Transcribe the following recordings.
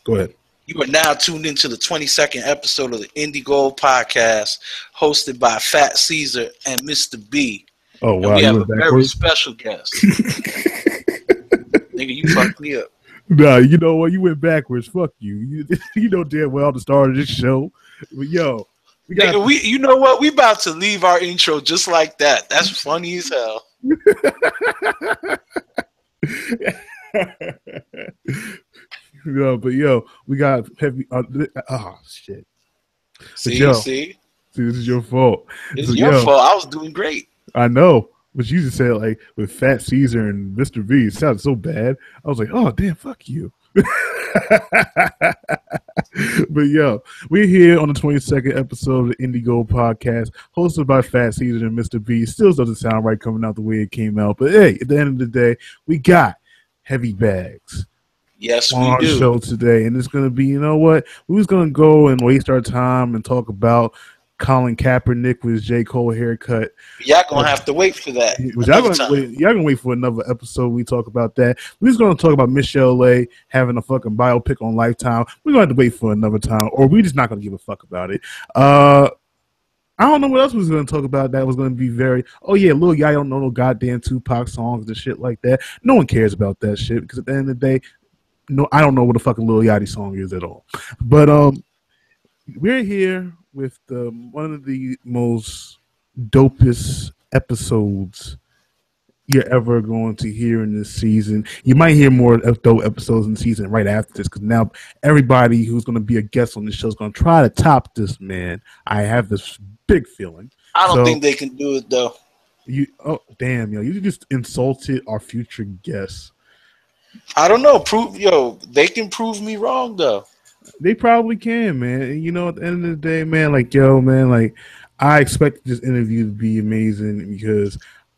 Go ahead. You are now tuned into the 22nd episode of the Indie Gold Podcast, hosted by Fat Caesar and Mr. B. Oh, wow. And we you have went a backwards? very special guest. Nigga, you fucked me up. Nah, you know what? You went backwards. Fuck you. You know damn well the start of this show. But yo, we got. Nigga, you know what? We about to leave our intro just like that. That's funny as hell. No, but yo, we got heavy. Shit. See, See, this is your fault. It's your fault. I was doing great. I know, but you just said like with Fat Caesar and Mr. V, it sounded so bad. I was like, oh damn, fuck you. But yo, we're here on the 22nd episode of the Indie Gold Podcast, hosted by Fat Caesar and Mr. B. Still doesn't sound right coming out the way it came out, but hey, at the end of the day, we got Heavy Bags. Yes, on we our do. show today, and it's going to be, you know what? We was going to go and waste our time and talk about Colin Kaepernick with his J. Cole haircut. Y'all going to have to wait for that. Y'all going to wait for another episode. We talk about that. We're just going to talk about Michelle A. having a fucking biopic on Lifetime. We're going to have to wait for another time, or we're just not going to give a fuck about it. I don't know what else we was going to talk about that was going to be very, oh yeah, Lil Yachty don't know no goddamn Tupac songs and shit like that. No one cares about that shit because at the end of the day, no, I don't know what a fucking Lil Yachty song is at all. But we're here with one of the most dopest episodes you're ever going to hear in this season. You might hear more dope episodes in the season right after this because now everybody who's going to be a guest on the show is going to try to top this, man. I have this big feeling. I don't think they can do it, though. Damn, yo. You just insulted our future guests. I don't know. They can prove me wrong though. They probably can, man. And you know, at the end of the day, man, like, yo, man, like, I expect this interview to be amazing because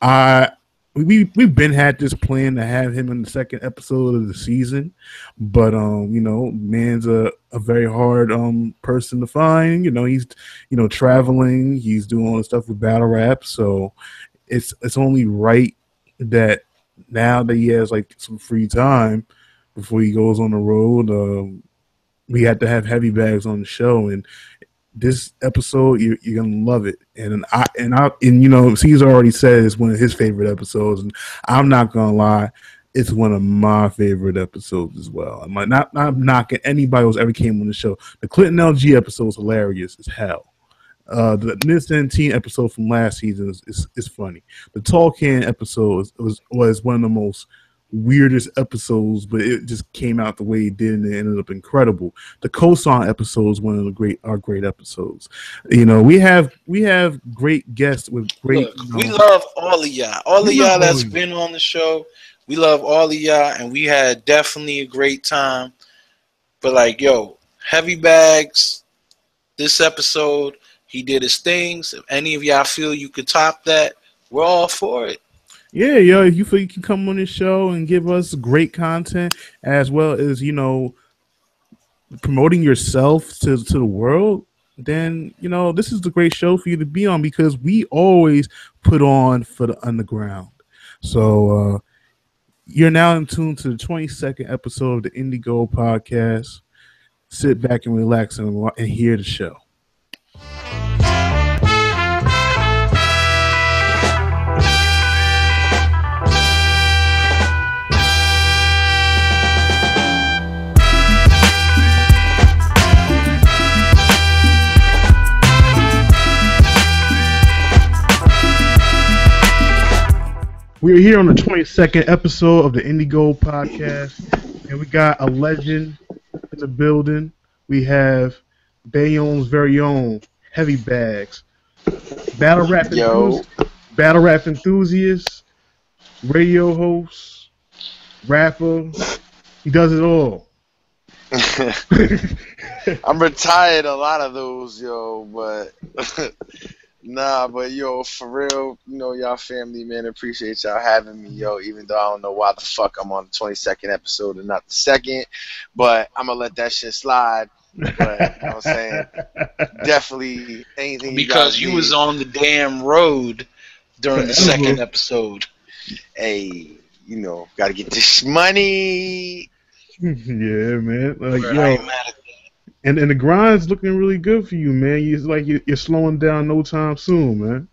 we've been had this plan to have him in the second episode of the season, but you know, man's a very hard person to find. You know, he's traveling, he's doing all the stuff with battle rap, so it's only right that now that he has like some free time before he goes on the road, we had to have Heavy Bags on the show, and this episode you're gonna love it. And you know, Caesar already said it's one of his favorite episodes, and I'm not gonna lie, it's one of my favorite episodes as well. I'm not knocking anybody who's ever came on the show. The Clinton LG episode is hilarious as hell. The Nissa 10 episode from last season is funny. The Tall Can episode was one of the most weirdest episodes, but it just came out the way it did, and it ended up incredible. The Kosan episode is one of the great episodes. You know, we have great guests with great. Look, we love all of y'all. All of y'all that's been on the show. We love all of y'all, and we had definitely a great time. But like, yo, Heavy Bags, this episode, he did his things. If any of y'all feel you could top that, we're all for it. Yeah, yo, if you feel you can come on this show and give us great content as well as, you know, promoting yourself to the world, then, you know, this is the great show for you to be on because we always put on for the underground. So you're now in tune to the 22nd episode of the Indie Gold Podcast. Sit back and relax and hear the show. We're here on the 22nd episode of the Indie Gold Podcast, and we got a legend in the building. We have Bayonne's very own Heavy Bags, battle rap enthusiast, radio host, rapper. He does it all. I'm retired a lot of those, yo, but nah, but yo, for real, you know, y'all family, man, appreciate y'all having me, yo, even though I don't know why the fuck I'm on the 22nd episode and not the second, but I'm gonna let that shit slide. But, you know what I'm saying? Definitely anything because you was on the damn road during the second episode. Hey, you know, gotta get this money. Yeah, man. Like Word, I yo, ain't mad at and the grind's looking really good for you, man. You like you're slowing down no time soon, man.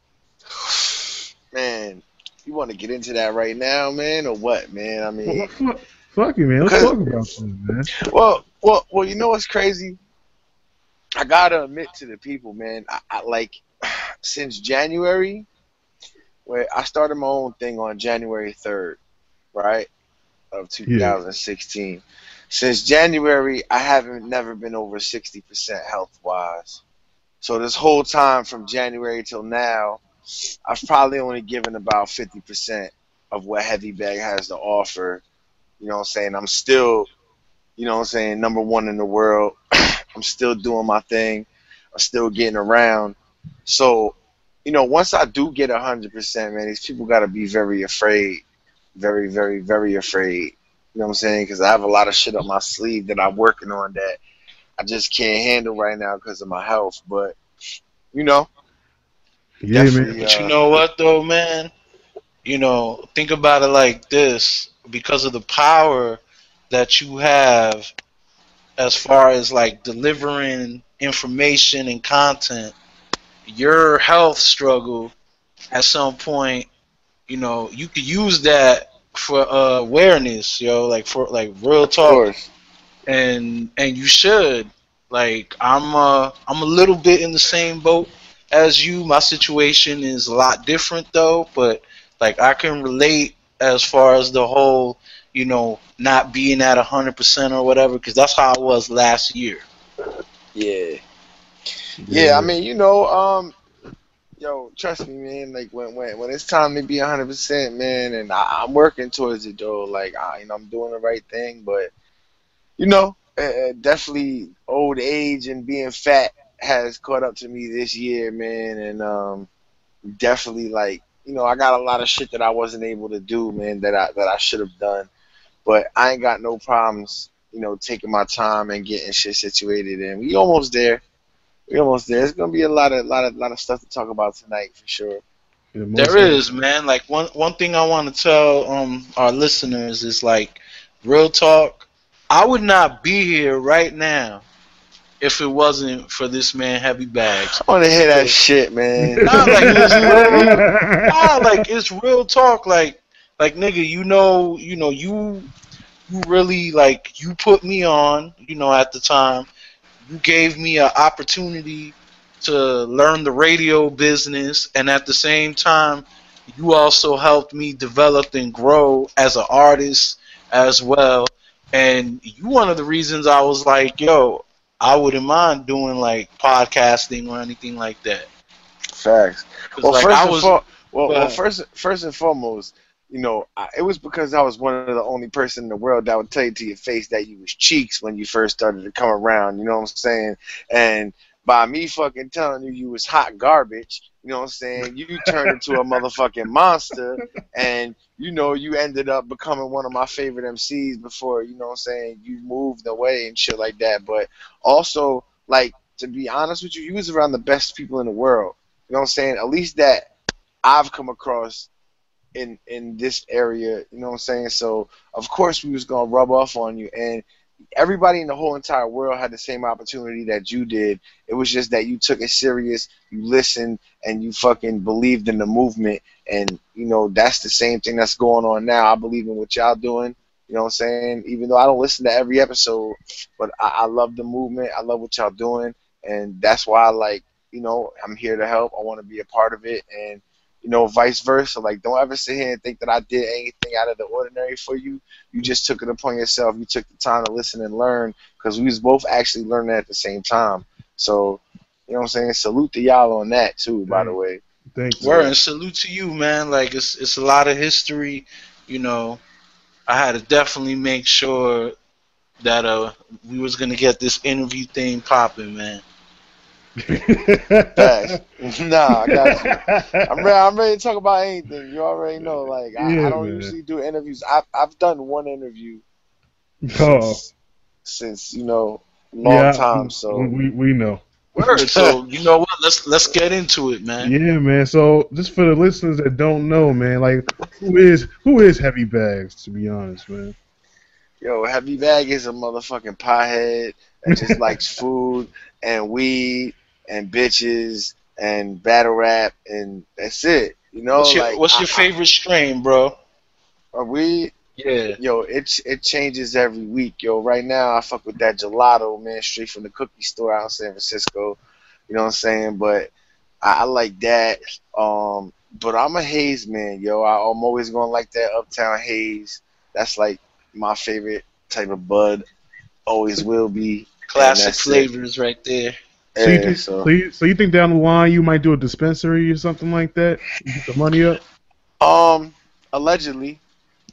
Man, you want to get into that right now, man, or what, man? I Well, mean, fuck you, man. Let's because talk about this, man. well, you know what's crazy? I gotta admit to the people, man. I like since January, where I started my own thing on January 3rd, right, of Yeah. 2016. Since January, I haven't never been over 60% health wise. So this whole time from January till now, I've probably only given about 50% of what Heavy Bag has to offer. You know what I'm saying? I'm still, you know what I'm saying, number one in the world. I'm still doing my thing. I'm still getting around. So, once I do get 100%, man, these people got to be very afraid. Very, very, very afraid. You know what I'm saying? Because I have a lot of shit up my sleeve that I'm working on that I just can't handle right now because of my health. But, you know, Yeah, man. it. definitely, But you know what though, man? Think about it like this: because of the power that you have as far as like delivering information and content, your health struggle at some point, you could use that for awareness, like for like real of talk, course. and you should. Like I'm a little bit in the same boat as you. My situation is a lot different though, but like I can relate as far as the whole, not being at 100% or whatever, because that's how I was last year. Yeah. Yeah, I Yeah. mean, yo, trust me, man. Like when it's time to be 100%, man, and I'm working towards it though. Like I'm doing the right thing, but definitely old age and being fat has caught up to me this year, man, and definitely like I got a lot of shit that I wasn't able to do, man, that I should have done, but I ain't got no problems, taking my time and getting shit situated, and we almost there. We almost there. It's gonna be a lot of stuff to talk about tonight for sure. Yeah, There most is, definitely. man. Like one thing I want to tell our listeners is like real talk. I would not be here right now if it wasn't for this man Heavy Bags. I want to hear that Cause shit, man. nah, like it's really nah, like it's real talk. Like nigga, you really like you put me on. At the time, you gave me an opportunity to learn the radio business, and at the same time, you also helped me develop and grow as an artist as well. And you one of the reasons I was like, yo, I wouldn't mind doing like podcasting or anything like that. Facts. Cause Well, like first I and was, for well, uh, first and foremost, it was because I was one of the only person in the world that would tell you to your face that you was cheeks when you first started to come around. You know what I'm saying? And by me fucking telling you you was hot garbage, you know what I'm saying? You turned into a motherfucking monster, and you ended up becoming one of my favorite MCs before. You know what I'm saying? You moved away and shit like that, but also like. To be honest with you, you was around the best people in the world. You know what I'm saying? At least that I've come across in this area. You know what I'm saying? So of course we was gonna rub off on you, and everybody in the whole entire world had the same opportunity that you did. It was just that you took it serious, you listened, and you fucking believed in the movement. And that's the same thing that's going on now. I believe in what y'all doing. You know what I'm saying? Even though I don't listen to every episode, but I love the movement. I love what y'all doing, and that's why I'm here to help. I want to be a part of it, and vice versa. Like, don't ever sit here and think that I did anything out of the ordinary for you. You just took it upon yourself. You took the time to listen and learn, because we was both actually learning at the same time. So, you know what I'm saying? Salute to y'all on that too, by the Thank, way. thank you, word So, and salute to you, man. Like it's a lot of history. You know, I had to definitely make sure that we was gonna get this interview thing popping, man. man. facts. Nah, I got you. I'm ready to talk about anything. You already know. Like, I Yeah, don't man. usually do interviews. I've done one interview Oh, since long yeah. time. So We know. Word. So you know what? Let's get into it, man. Yeah, man. So just for the listeners that don't know, man, like who is Heavy Bags? To be honest, man. Yo, Heavy Bag is a motherfucking pothead that just likes food and weed and bitches and battle rap and that's it. You know, like What's your favorite strain, bro? weed. Yeah. Yo, it changes every week. Yo, right now I fuck with that gelato, man, straight from the cookie store out in San Francisco. You know what I'm saying? But I like that. But I'm a haze man, yo. I'm always gonna like that Uptown Haze. That's like my favorite type of bud. Always will be. And Classic that's it. flavors right there. So you Yeah, think so so you think down the line you might do a dispensary or something like that? You get the money up. allegedly,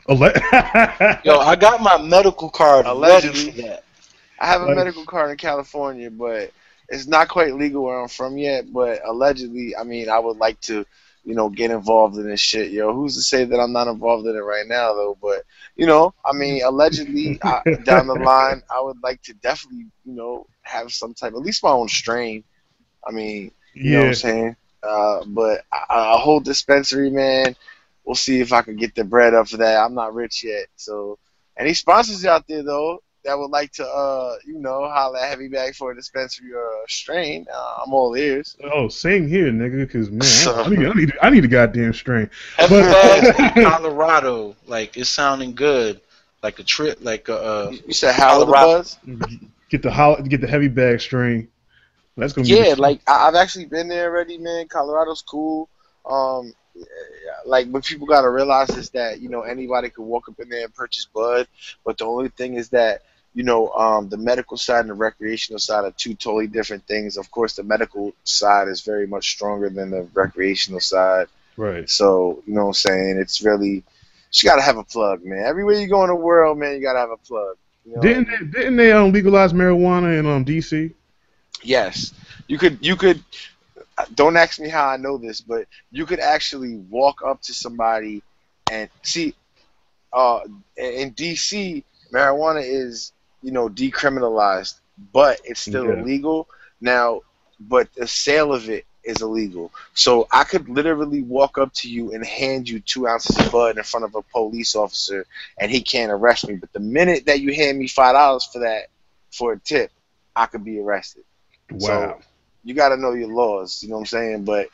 Yo, I got my medical card ready for allegedly, that. I have a Like, medical card in California, but it's not quite legal where I'm from yet. But allegedly, I mean, I would like to, get involved in this shit, yo. Who's to say that I'm not involved in it right now, though? But I mean, allegedly, down the line, I would like to definitely, have some type, at least my own strain. I mean, you know what I'm yeah, saying? But a whole dispensary, man. We'll see if I can get the bread up for that. I'm not rich yet, so any sponsors out there though that would like to, holla at Heavy Bag for a dispensary or a strain, I'm all ears. oh, same here, nigga. Because man, So I need a goddamn strain. Heavy But bags in Colorado, like it's sounding good. Like a trip, like a you said Holla the Colorado. Buzz? get the heavy bag strain. That's gonna be Yeah, the like I've actually been there already, man. Colorado's cool. Um, like what people gotta realize is that anybody could walk up in there and purchase bud, but the only thing is that the medical side and the recreational side are two totally different things. Of course, the medical side is very much stronger than the recreational side. right. So you know what I'm saying? It's really you gotta have a plug, man. Everywhere you go in the world, man, you gotta have a plug. You know what I mean? Didn't they legalize marijuana in DC? Yes, you could. Don't ask me how I know this, but you could actually walk up to somebody and see. Uh, in DC, marijuana is decriminalized, but it's still Yeah. illegal now. But the sale of it is illegal. So I could literally walk up to you and hand you 2 ounces of bud in front of a police officer, and he can't arrest me. But the minute that you hand me $5 for that for a tip, I could be arrested. So Wow. you got to know your laws. You know what I'm saying? But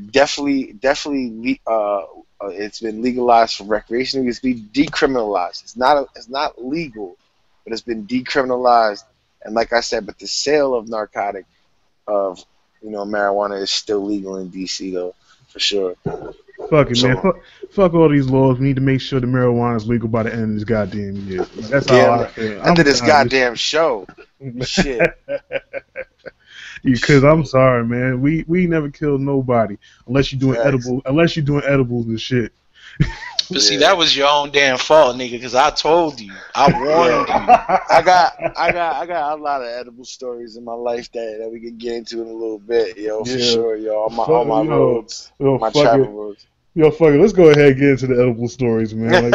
definitely, it's been legalized for recreational. It's been decriminalized. It's not legal, but it's been decriminalized. And like I said, but the sale of narcotic of marijuana is still legal in DC though, for sure. Fuck it, man. So Fuck all these laws. We need to make sure the marijuana is legal by the end of this goddamn year. That's how yeah, I feel. end of this tired of goddamn show. Shit. Because I'm sorry, man. We never killed nobody unless you're doing Facts. edibles and shit. But see, Yeah. that was your own damn fault, nigga. Because I told you, I warned you. I got a lot of edible stories in my life that we can get into in a little bit, yo, for Yeah. sure, yo. On Fuck, my yo, roads, yo, my fuck travel it. roads. Yo, fuck it. Let's go ahead and get into the edible stories, man.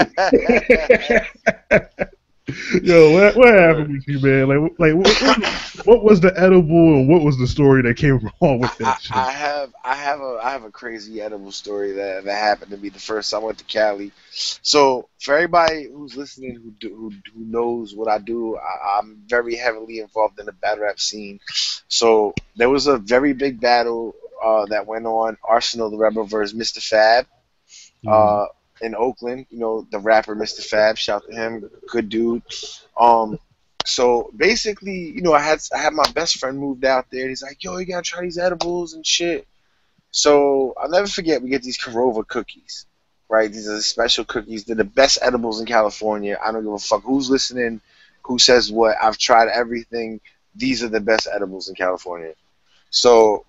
Yo, what happened with you, man? What was the edible and what was the story that came along with that shit? I have a crazy edible story that happened to me the first time I went to Cali. So for everybody who's listening who knows what I do, I'm very heavily involved in the battle rap scene. So there was a very big battle that went on, Arsenal the Rebel versus Mr. Fab. In Oakland, the rapper Mr. Fab, shout to him, good dude. So basically, I had my best friend moved out there. He's like, yo, you gotta try these edibles and shit. So I'll never forget, we get these Korova cookies, right? These are the special cookies. They're the best edibles in California. I don't give a fuck who's listening, who says what. I've tried everything. These are the best edibles in California. So,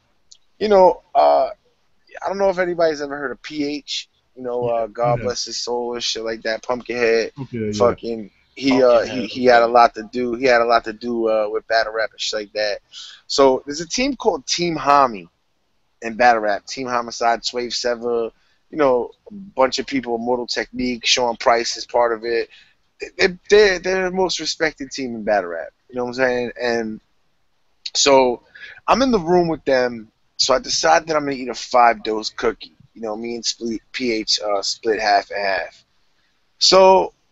I don't know if anybody's ever heard of PH. God Yeah. bless his soul and shit like that. Pumpkinhead, Okay, yeah. fucking he Pumpkinhead, he had a lot to do. He had a lot to do with battle rap and shit like that. So there's a team called Team Hami in battle rap. Team Homicide, Swave Sever, a bunch of people. Mortal Technique, Sean Price is part of it. They're the most respected team in battle rap. You know what I'm saying? And so I'm in the room with them. So I decided that I'm gonna eat a 5-dose cookie. Me and PH split half and half. So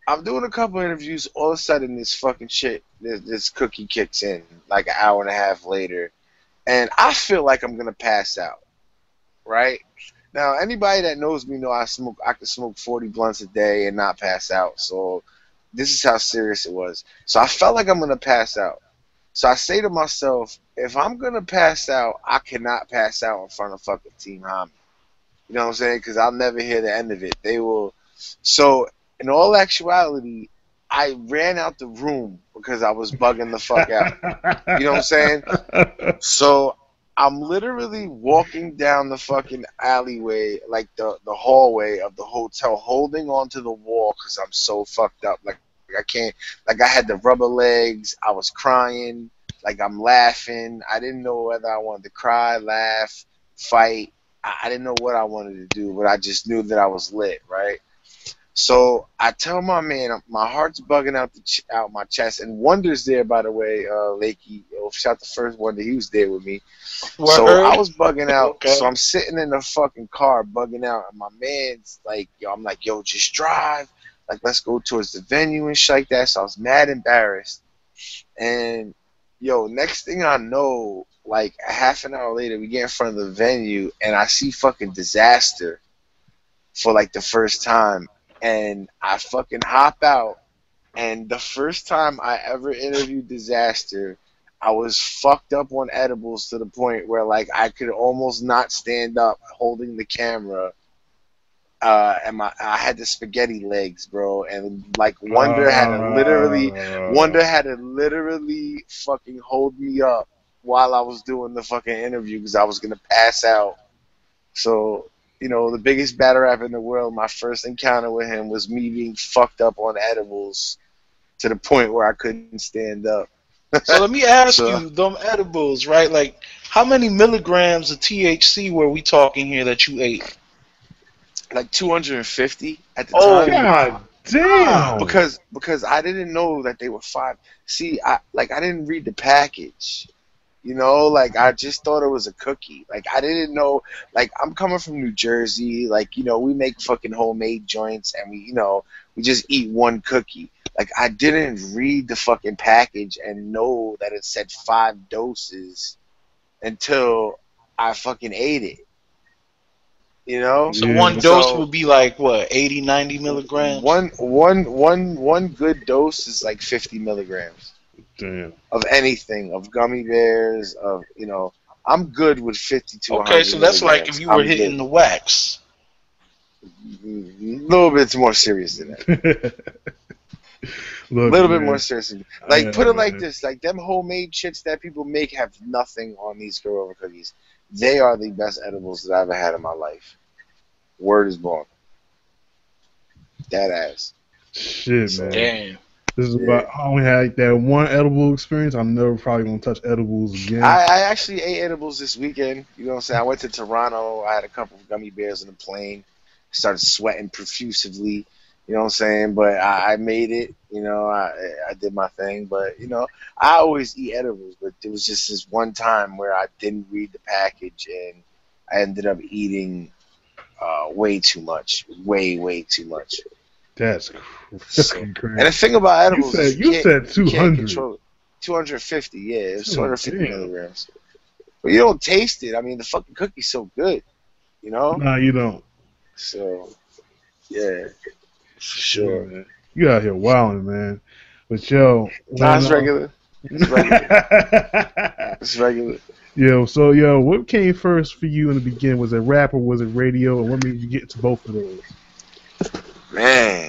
I'm doing a couple interviews. All of a sudden, this fucking shit, this cookie kicks in like an hour and a half later, and I feel like I'm gonna pass out. Right now, anybody that knows me know I can smoke 40 blunts a day and not pass out. So this is how serious it was. So I felt like I'm gonna pass out. So I say to myself, if I'm gonna pass out, I cannot pass out in front of fucking Team Hami. You know what I'm saying? Because I'll never hear the end of it. They will. So in all actuality, I ran out the room because I was bugging the fuck out. You know what I'm saying? So I'm literally walking down the fucking alleyway, like the hallway of the hotel, holding onto the wall because I'm so fucked up. Like I can't, like I had the rubber legs. I was crying. Like I'm laughing. I didn't know whether I wanted to cry, laugh, fight. I didn't know what I wanted to do, but I just knew that I was lit, right? So I tell my man, my heart's bugging out my chest, and Wonder's there, by the way. Lakey, shout the first Wonder, he was there with me. So I was bugging out. Okay. So I'm sitting in the fucking car bugging out, and my man's like, yo, I'm like, yo, just drive. Like, let's go towards the venue and shit like that. So I was mad embarrassed, and yo, next thing I know, like a half an hour later, we get in front of the venue, and I see fucking Disaster for like the first time. And I fucking hop out, and the first time I ever interviewed Disaster, I was fucked up on edibles to the point where like I could almost not stand up holding the camera, and I had the spaghetti legs, bro, and like Wonder had to literally fucking hold me up while I was doing the fucking interview because I was gonna pass out. So. You know, the biggest battle rapper in the world, my first encounter with him was me being fucked up on edibles to the point where I couldn't stand up. So let me ask you, them edibles, right? Like, how many milligrams of THC were we talking here that you ate? Like 250 at the time. God damn! Because I didn't know that they were 5. See, I didn't read the package. You know, like, I just thought it was a cookie. Like, I didn't know, like, I'm coming from New Jersey. Like, you know, we make fucking homemade joints, and we just eat one cookie. Like, I didn't read the fucking package and know that it said 5 doses until I fucking ate it. You know? So one dose would be like, what, 80, 90 milligrams? One good dose is like 50 milligrams. Damn. Of anything, of gummy bears, of, you know, I'm good with 50 to 100. Okay, so that's like if you were hitting the wax. A little bit more serious than that. A little bit more serious than that. Like, put it like this, like, them homemade shits that people make have nothing on these Grover cookies. They are the best edibles that I've ever had in my life. Word is born. That ass. Shit, man. Damn. This is about I only had like that one edible experience. I'm never probably gonna touch edibles again. I actually ate edibles this weekend. You know what I'm saying? I went to Toronto. I had a couple of gummy bears on the plane. Started sweating profusively. You know what I'm saying? But I made it. You know, I did my thing. But you know, I always eat edibles. But there was just this one time where I didn't read the package and I ended up eating way too much. Way too much. That's crazy. And the thing about edibles is you said 200. 250, yeah. It was 250 milligrams. But you don't taste it. I mean, the fucking cookie's so good, you know? Nah, you don't. So, yeah. Sure. Man. You out here wilding, man. But, yo. Nah, it's regular. It's regular. It's regular. Yo, what came first for you in the beginning? Was it rap or was it radio? And what made you get into both of those? Man,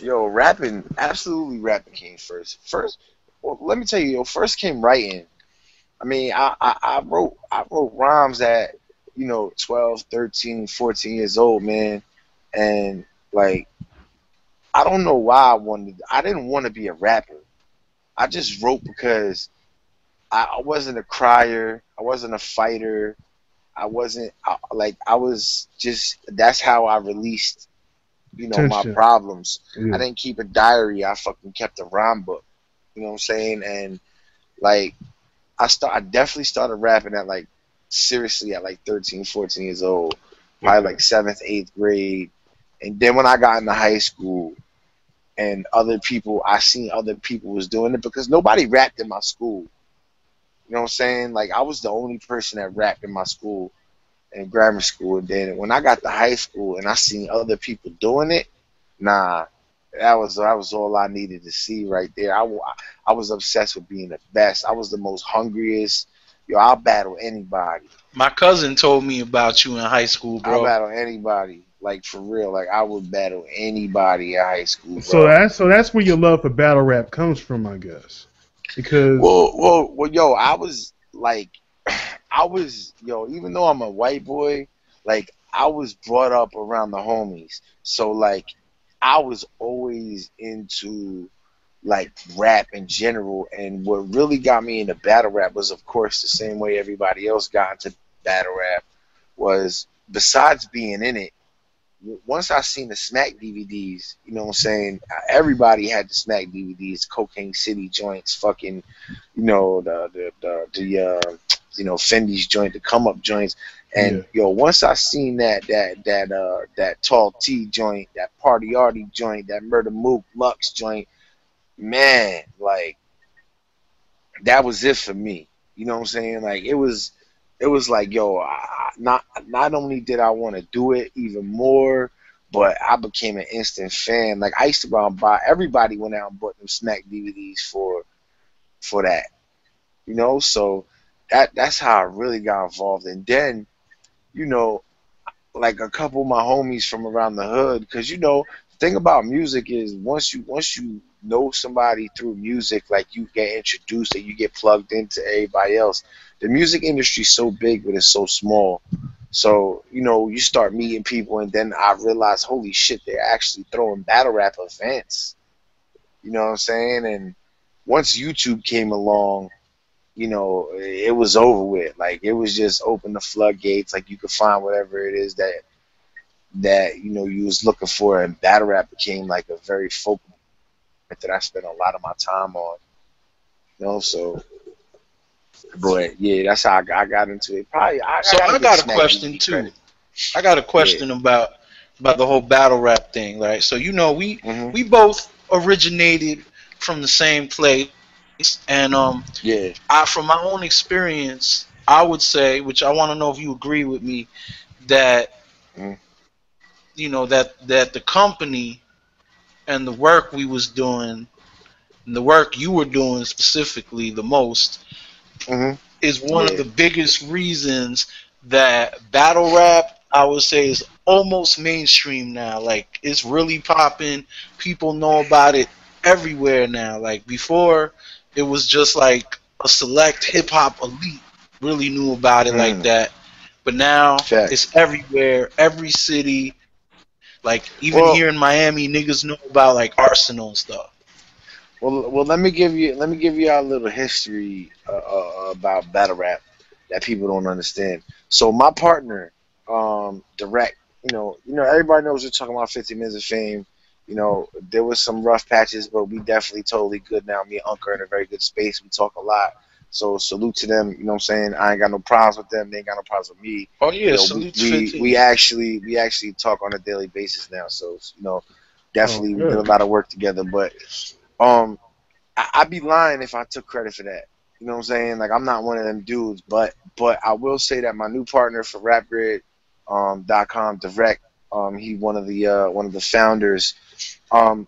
absolutely rapping came first. Well, let me tell you, first came writing. I mean, I wrote rhymes at, 12, 13, 14 years old, man. And, like, I don't know why I didn't want to be a rapper. I just wrote because I wasn't a crier. I wasn't a fighter. I was just, that's how I released my problems. Yeah. I didn't keep a diary. I fucking kept a rhyme book. You know what I'm saying? And like, I definitely started rapping at seriously at 13, 14 years old. Probably 7th, 8th grade. And then when I got into high school and other people, I seen other people was doing it because nobody rapped in my school. You know what I'm saying? Like I was the only person that rapped in my school in grammar school. And then when I got to high school and I seen other people doing it, nah, that was all I needed to see right there. I was obsessed with being the best. I was the most hungriest. Yo, I'll battle anybody. My cousin told me about you in high school, I'll bro. battle anybody. Like for real. Like I would battle anybody in high school, So bro. that's where your love for battle rap comes from, I guess. Because Well, yo, I was like, even though I'm a white boy, like I was brought up around the homies, so like I was always into like rap in general, and what really got me into battle rap was, of course, the same way everybody else got into battle rap was besides being in it. Once I seen the Smack DVDs, you know what I'm saying? Everybody had the Smack DVDs, Cocaine City joints, fucking, Fendi's joint, the Come Up joints, yeah, and once I seen that Tall T joint, that Party Arty joint, that Murder Mook Lux joint, man, like that was it for me. You know what I'm saying? Like it was like, not only did I want to do it even more, but I became an instant fan. Like I used to go out and buy. Everybody went out and bought them Smack DVDs for that. So that's how I really got involved. And then, you know, like a couple of my homies from around the hood, because the thing about music is once you know somebody through music, like you get introduced and you get plugged into everybody else. The music industry is so big, but it's so small. So you start meeting people, and then I realized, holy shit, they're actually throwing battle rap events. You know what I'm saying? And once YouTube came along, it was over with. Like it was just open the floodgates. Like you could find whatever it is that you was looking for, and battle rap became like a very focal point that I spent a lot of my time on. So but yeah, that's how I got into it. Probably So gotta I give got a Smack question DV too. credit. I got a Yeah. question about the whole battle rap thing, right? So we Mhm. we both originated from the same place, and Yeah. I from my own experience, I would say, which I want to know if you agree with me, that Mhm. that the company and the work we was doing, and the work you were doing specifically the most, Mhm. is one of Yeah. the biggest reasons that battle rap, I would say, is almost mainstream now. Like it's really popping. People know about it everywhere now. Like before, it was just like a select hip hop elite really knew about it like Mm. that. But now Facts. it's everywhere, every city. Like even here in Well, Miami, niggas know about like Arsenal and stuff. well, let me give you a little history about battle rap that people don't understand. So my partner, Direct, everybody knows we're talking about 50 Minutes of Fame. There was some rough patches, but we definitely totally good now. Me and Unc are in a very good space. We talk a lot. So salute to them. You know what I'm saying? I ain't got no problems with them. They ain't got no problems with me. Oh yeah, We, salute to we, 15. we actually we actually talk on a daily basis now. So oh, definitely we did a good. lot of work together. But um, I'd be lying if I took credit for that. You know what I'm saying? Like I'm not one of them dudes, but I will say that my new partner for RapGrid .com, Direct, he one of the founders. Um,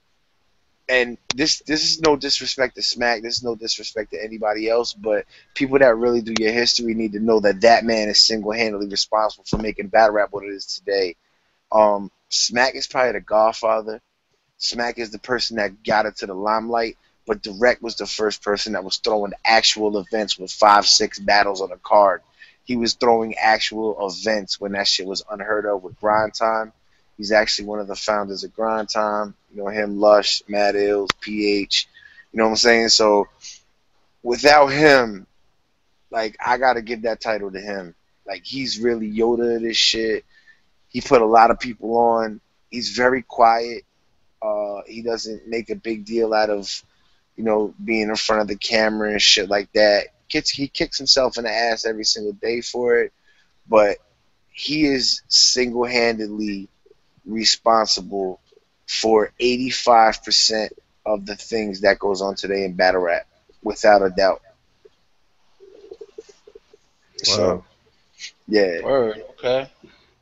and this is no disrespect to Smack. This is no disrespect to anybody else, but people that really do your history need to know that that man is single handedly responsible for making battle rap what it is today. Smack is probably the godfather. Smack is the person that got it to the limelight, but Direct was the first person that was throwing actual events with 5, 6 battles on a card. He was throwing actual events when that shit was unheard of with Grind Time. He's actually one of the founders of Grind Time. Him, Lush, Mad Ills, PH. You know what I'm saying? So without him, like I gotta give that title to him. Like he's really Yoda of this shit. He put a lot of people on. He's very quiet. He doesn't make a big deal out of, being in front of the camera and shit like that. He kicks himself in the ass every single day for it, but he is single-handedly responsible for 85% of the things that goes on today in battle rap, without a doubt. So, Wow. yeah. Word. Okay.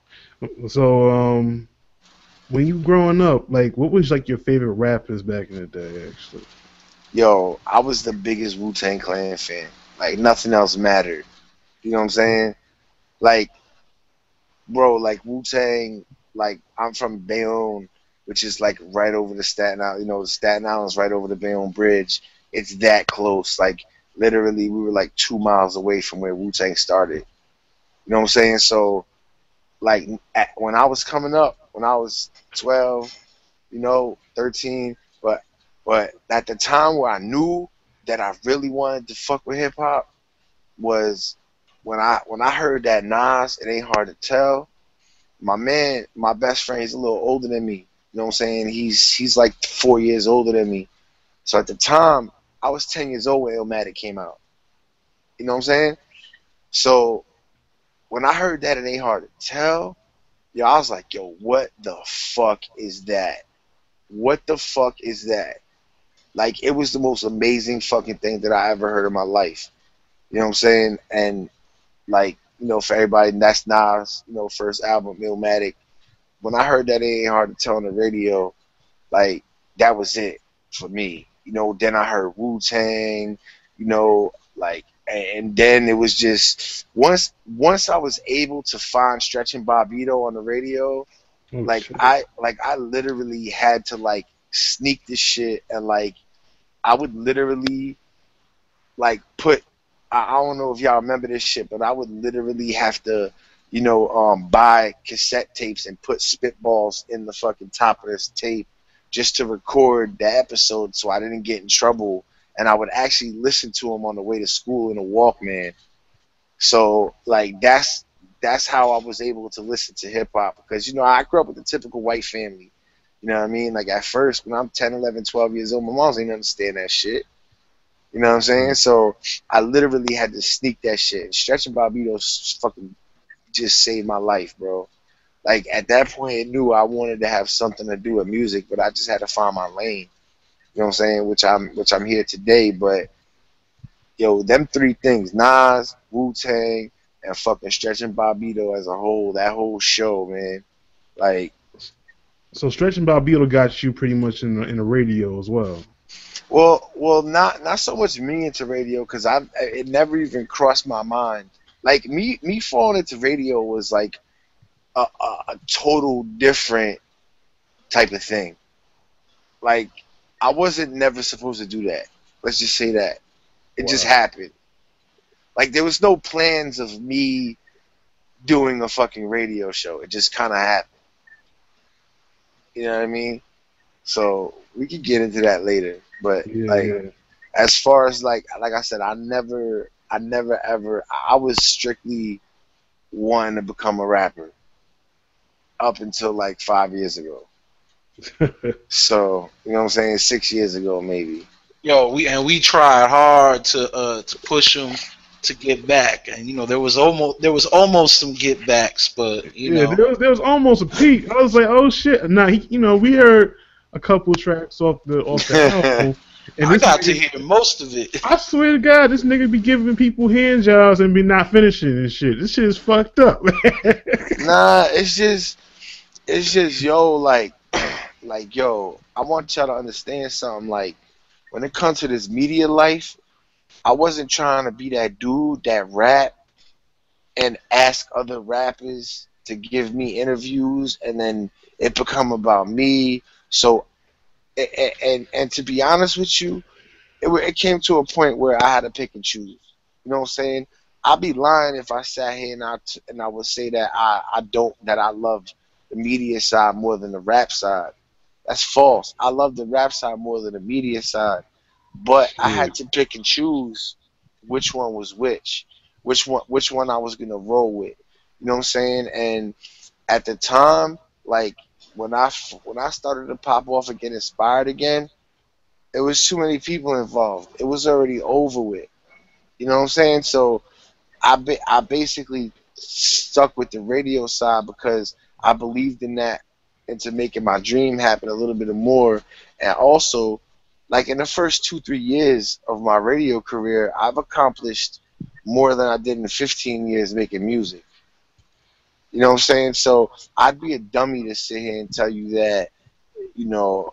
So, when you growing up, like, what was like your favorite rappers back in the day? Actually, Yo, I was the biggest Wu-Tang Clan fan. Like, nothing else mattered. You know what I'm saying? Like, bro, like Wu-Tang, like, I'm from Bayonne, which is like right over the Staten Island. You know, Staten Island's right over the Bayonne Bridge. It's that close. Like, literally, we were like 2 miles away from where Wu-Tang started. You know what I'm saying? So, like, when I was coming up, when I was 12, 13, but at the time where I knew that I really wanted to fuck with hip hop was when I heard that Nas, It Ain't Hard to Tell. My man, my best friend, he's a little older than me. You know what I'm saying? He's like 4 years older than me. So at the time, I was 10 years old when Illmatic came out. You know what I'm saying? So when I heard that It Ain't Hard to Tell, yo, I was like, yo, what the fuck is that? What the fuck is that? Like, it was the most amazing fucking thing that I ever heard in my life. You know what I'm saying? And, like, for everybody, that's Nas, first album, Illmatic. When I heard that It Ain't Hard to Tell on the radio, like, that was it for me. Then I heard Wu-Tang, like, and then it was just, once I was able to find Stretch and Bobbito on the radio, oh like, shit. I literally had to, like, sneak this shit, and, like, I would literally, like, I don't know if y'all remember this shit, but I would literally have to, buy cassette tapes and put spitballs in the fucking top of this tape just to record the episode so I didn't get in trouble. And I would actually listen to them on the way to school in a Walkman. So, like, that's how I was able to listen to hip hop, because, I grew up with a typical white family. You know what I mean? Like, at first, when I'm 10, 11, 12 years old, my moms ain't understand that shit. You know what I'm saying? So I literally had to sneak that shit. And Stretch and Bobbito fucking just saved my life, bro. Like, at that point, I knew I wanted to have something to do with music, but I just had to find my lane. You know what I'm saying? Which I'm here today. But yo, them three things: Nas, Wu-Tang, and fucking Stretch and Bobbito as a whole. That whole show, man. Like, So, Stretch and Bobbito got you pretty much in the radio as well. well, not so much me into radio, because it never even crossed my mind. Like, me falling into radio was like a total different type of thing. Like, I wasn't never supposed to do that. Let's just say that. It just happened. Like, there was no plans of me doing a fucking radio show. It just kind of happened. You know what I mean? So we can get into that later. But as far as like I said, I never ever. I was strictly wanting to become a rapper up until like 5 years ago. So, you know what I'm saying? 6 years ago, maybe. Yo, we tried hard to push him to get back, and there was almost some get backs, but there was almost a peak. I was like, oh shit! Nah, we heard a couple tracks off the album, and I got to hear most of it. I swear to God, this nigga be giving people hand jobs and be not finishing and shit. This shit is fucked up, man. Nah, it's just yo, like yo, I want y'all to understand something. Like, when it comes to this media life, I wasn't trying to be that dude that rap and ask other rappers to give me interviews, and then it become about me. So, and to be honest with you, it came to a point where I had to pick and choose. You know what I'm saying? I'd be lying if I sat here and I would say that I love the media side more than the rap side. That's false. I love the rap side more than the media side. But I had to pick and choose which one was which one I was gonna roll with. You know what I'm saying? And at the time, like, when I started to pop off and get inspired again, it was too many people involved. It was already over with. You know what I'm saying? So I basically stuck with the radio side because I believed in that into making my dream happen a little bit more. And also, like in the first 2 3 years of my radio career, I've accomplished more than I did in 15 years making music. You know what I'm saying? So I'd be a dummy to sit here and tell you that, you know,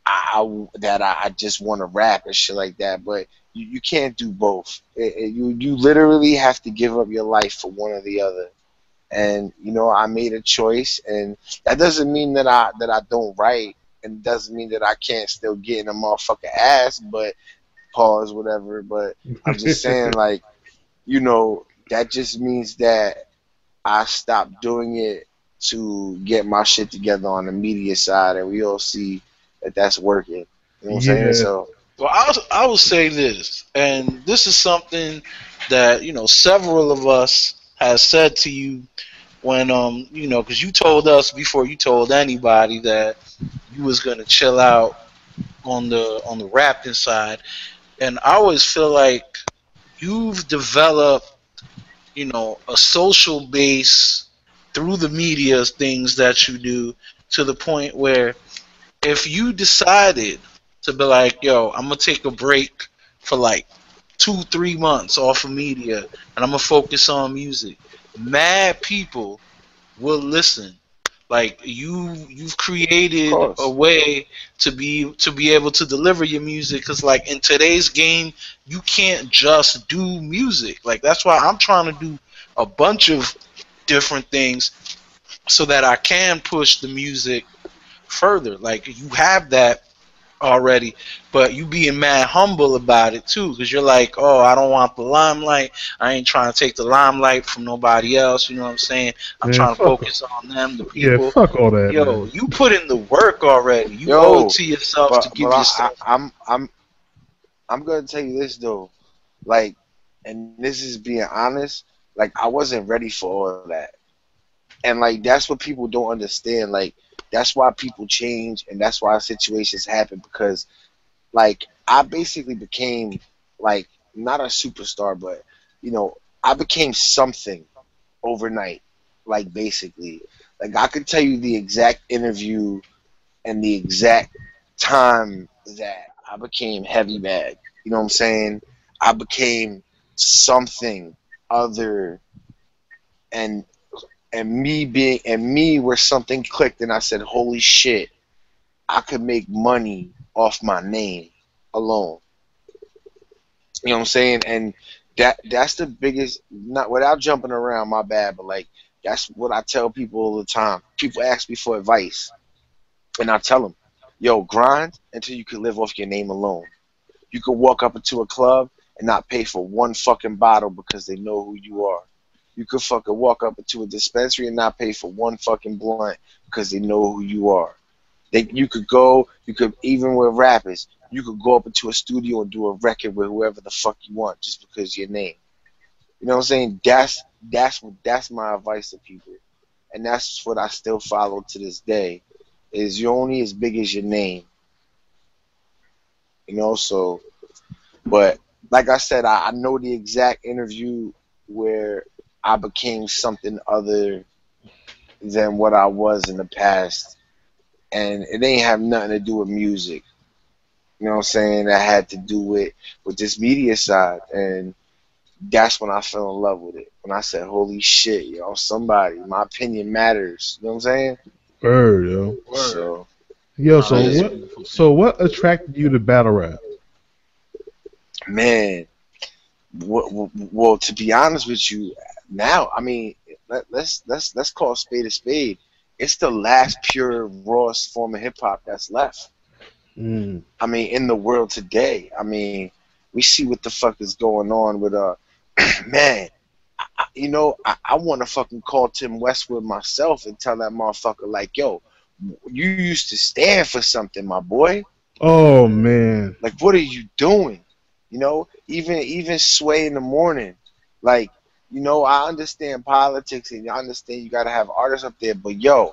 I just want to rap and shit like that. But you can't do both. You literally have to give up your life for one or the other. And you know, I made a choice, and that doesn't mean that I don't write, and doesn't mean that I can't still get in a motherfucker ass. But pause, whatever. But I'm just saying, like, you know, that just means that I stopped doing it to get my shit together on the media side, and we all see that that's working. You know what I'm saying? Yeah. So, Well, I will say this, and this is something that several of us has said to you when because you told us before you told anybody that you was gonna chill out on the rapping side, and I always feel like you've developed a social base through the media things that you do to the point where if you decided to be like, yo, I'm gonna take a break for like 2 3 months off of media and I'm gonna focus on music, mad people will listen. Like you've of created a course, way to be able to deliver your music, because like in today's game you can't just do music. Like that's why I'm trying to do a bunch of different things so that I can push the music further. Like you have that already, but you being mad humble about it too, because you're like, oh, I don't want the limelight. I ain't trying to take the limelight from nobody else. You know what I'm saying? I'm Man, trying to fuck. focus on them, the Yeah, people. fuck all that, Yo, man. you put in the work already. You owe it yo, to yourself to but give yourself. I'm gonna tell you this though, like, and this is being honest, like I wasn't ready for all of that, and like that's what people don't understand. Like that's why people change, and that's why situations happen because like I basically became like not a superstar, but you know I became something overnight. Like basically, like I could tell you the exact interview and the exact time that I became heavy bag. You know what I'm saying? I became something other, and me where something clicked and I said, holy shit, I could make money off my name alone. You know what I'm saying? And that's the biggest, not without jumping around, my bad, but like that's what I tell people all the time. People ask me for advice and I tell them, yo, grind until you can live off your name alone. You could walk up into a club and not pay for one fucking bottle because they know who you are. You could fucking walk up into a dispensary and not pay for one fucking blunt because they know who you are. You could even with rappers, you could go up into a studio and do a record with whoever the fuck you want just because of your name. You know what I'm saying? That's my advice to people, and that's what I still follow to this day. Is you're only as big as your name. You know, so but like I said, I know the exact interview where I became something other than what I was in the past, and it ain't have nothing to do with music. You know what I'm saying? That had to do with this media side, and that's when I fell in love with it. When I said, "Holy shit, yo, somebody, my opinion matters." You know what I'm saying? Word, yo. Word. So, Yo, No, so that is a what? beautiful So thing. what attracted you to battle rap? man, well, to be honest with you, now, I mean, let's call a spade. It's the last pure rawest form of hip hop that's left. Mm. I mean, in the world today. I mean, we see what the fuck is going on with man. I want to fucking call Tim Westwood myself and tell that motherfucker like, yo, you used to stand for something, my boy. Oh man. Like, what are you doing? Even Sway in the morning. Like, I understand politics and I understand you gotta have artists up there, but yo,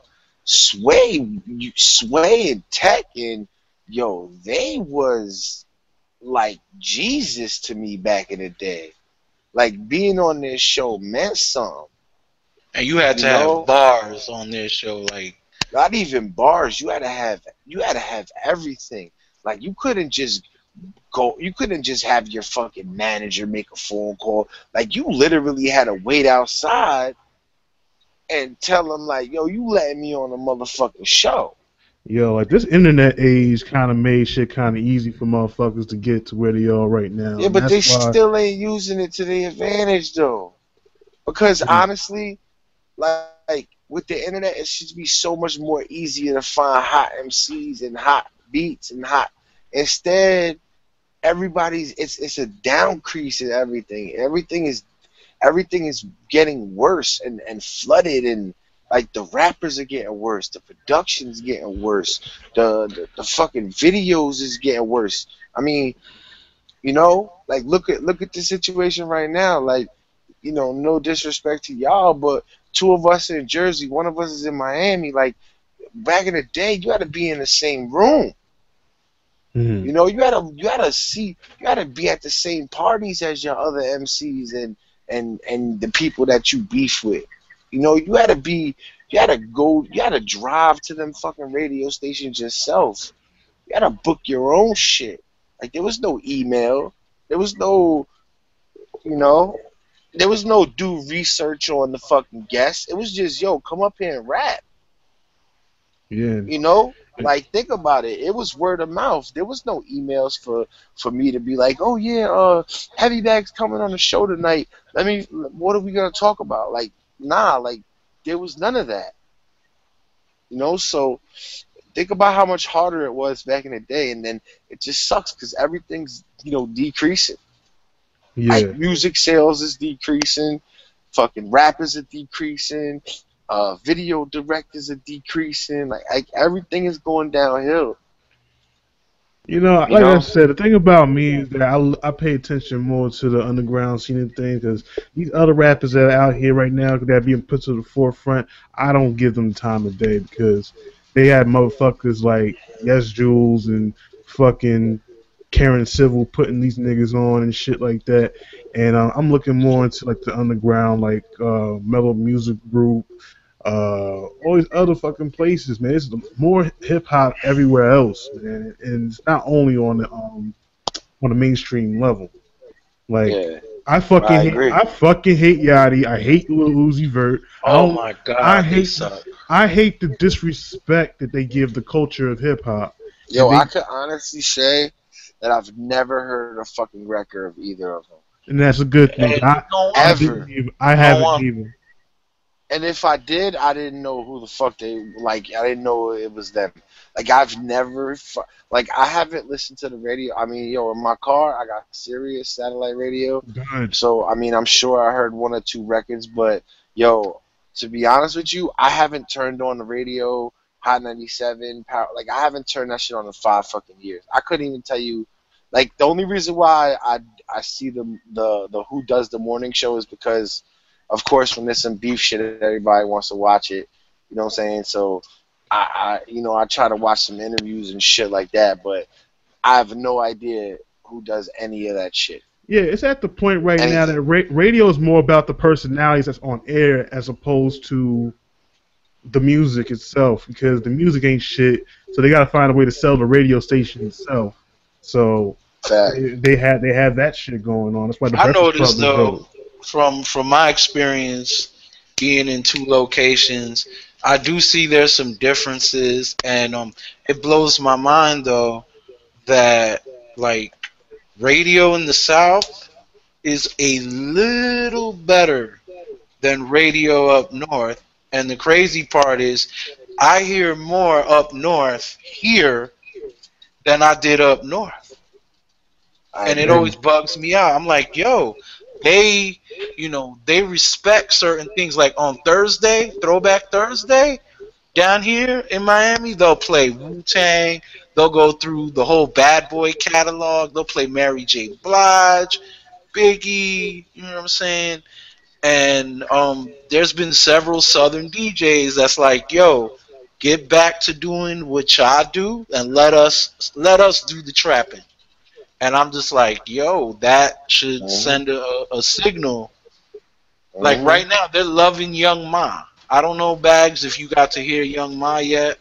Sway and Tech and yo, they was like Jesus to me back in the day. Like being on this show meant something, And you had you to have know? bars on their show, like not even bars. You had to have everything. Like you couldn't just have your fucking manager make a phone call. Like you literally had to wait outside and tell them like, yo, you letting me on a motherfucking show. Yo, like this internet age kind of made shit kind of easy for motherfuckers to get to where they are right now. Yeah, but they still ain't using it to their advantage though. Because honestly, like with the internet, it should be so much more easier to find hot MCs and hot beats and hot. Instead, it's a downcrease in everything. Everything is getting worse and flooded, and like the rappers are getting worse, the production's getting worse, the fucking videos is getting worse. I mean, like look at the situation right now. Like, no disrespect to y'all, but two of us in Jersey, one of us is in Miami. Like back in the day, you had to be in the same room. Mm-hmm. You had to be at the same parties as your other MCs and the people that you beef with. You had to drive to them fucking radio stations yourself. You had to book your own shit. Like there was no email. There was no, there was no do research on the fucking guests. It was just, yo, come up here and rap. Yeah. Like think about it. It was word of mouth. There was no emails for me to be like, oh yeah, Heavy Bag's coming on the show tonight. What are we gonna talk about? Like, nah, like there was none of that. So think about how much harder it was back in the day, and then it just sucks because everything's decreasing. Yeah. Like music sales is decreasing, fucking rappers are decreasing, video directors are decreasing. Like everything is going downhill. I said, the thing about me is that I pay attention more to the underground scene and things, because these other rappers that are out here right now that are being put to the forefront, I don't give them time of day because they have motherfuckers like Yes Jules and fucking Karen Civil putting these niggas on and shit like that. And I'm looking more into like the underground, like Mellow Music Group, all these other fucking places, man. It's more hip hop everywhere else, man, and it's not only on the mainstream level. Like, Yeah, I fucking hate Yachty. I hate Lil Uzi Vert. Oh my god, I hate the disrespect that they give the culture of hip hop. Yo, I could honestly say that I've never heard a fucking record of either of them. And that's a good thing. I haven't even. And if I did, I didn't know who the fuck they like. I didn't know it was them. Like I've never, I haven't listened to the radio. I mean, in my car I got Sirius satellite radio. Good. So I mean, I'm sure I heard one or two records, but to be honest with you, I haven't turned on the radio, Hot 97, Power. Like I haven't turned that shit on in 5 fucking years. I couldn't even tell you. Like the only reason why I see the Who Does the Morning Show is because, of course, when there's some beef shit, everybody wants to watch it. You know what I'm saying? So I try to watch some interviews and shit like that, but I have no idea who does any of that shit. Yeah, it's at the point right now that radio is more about the personalities that's on air as opposed to the music itself, because the music ain't shit, so they got to find a way to sell the radio station itself. So they have that shit going on. That's why I noticed though, from my experience being in 2 locations, I do see there's some differences, and it blows my mind though that like radio in the South is a little better than radio up north, and the crazy part is I hear more up north here than I did up north. And it always bugs me out. I'm like, yo, they respect certain things. Like on Thursday, Throwback Thursday, down here in Miami, they'll play Wu-Tang. They'll go through the whole Bad Boy catalog. They'll play Mary J. Blige, Biggie, you know what I'm saying? And there's been several Southern DJs that's like, yo, get back to doing what y'all do and let us do the trapping. And I'm just like, yo, that should send a signal. Like right now, they're loving Young Ma. I don't know, Bags, if you got to hear Young Ma yet.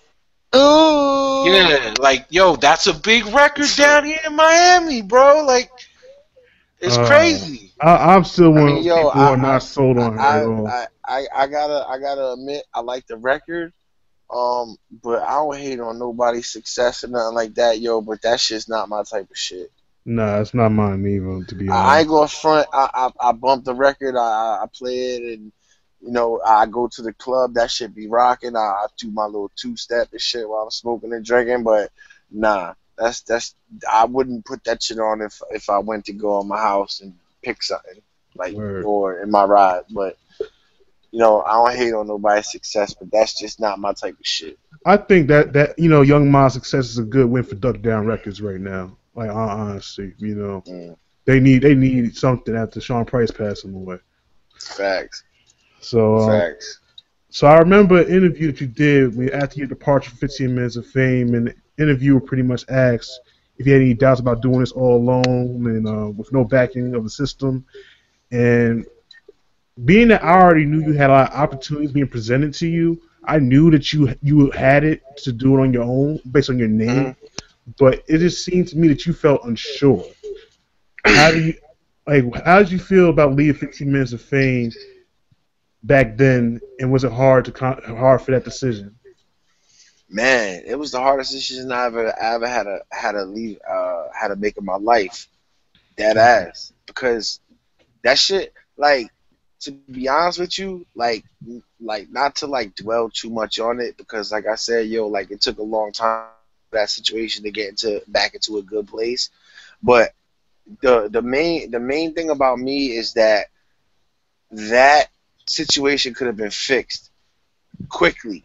Ooh. Yeah, like, yo, that's a big record down here in Miami, bro. Like, it's crazy. I'm still I one mean, of those yo, people who are not sold on her at all. I gotta admit, I like the record. But I don't hate on nobody's success or nothing like that, yo. But that shit's not my type of shit. Nah, it's not mine either, to be I honest. ain't going front. I bump the record. I play it, and you know, I go to the club. That shit be rocking. I do my little two step and shit while I'm smoking and drinking. But nah, that's I wouldn't put that shit on if I went to go in my house and pick something like Word. or in my ride. But you know, I don't hate on nobody's success, but that's just not my type of shit. I think that Young Ma's success is a good win for Duck Down Records right now. Like honestly, Mm, they need something after Sean Price passed him away. facts, So facts. so I remember an interview that you did after your departure from 15 Minutes of Fame, and the interviewer pretty much asked if you had any doubts about doing this all alone and with no backing of the system. And being that I already knew you had a lot of opportunities being presented to you, I knew that you had it to do it on your own based on your Hmm. name. But it just seemed to me that you felt unsure. How do you How did you feel about leaving 15 Minutes of Fame back then, and was it hard for that decision? Man, it was the hardest decision I ever had to leave had to make in my life. Dead ass. Because that shit, like, to be honest with you, like not to like dwell too much on it because like I said, yo, like it took a long time for that situation to get into back into a good place. But the main thing about me is that that situation could have been fixed quickly,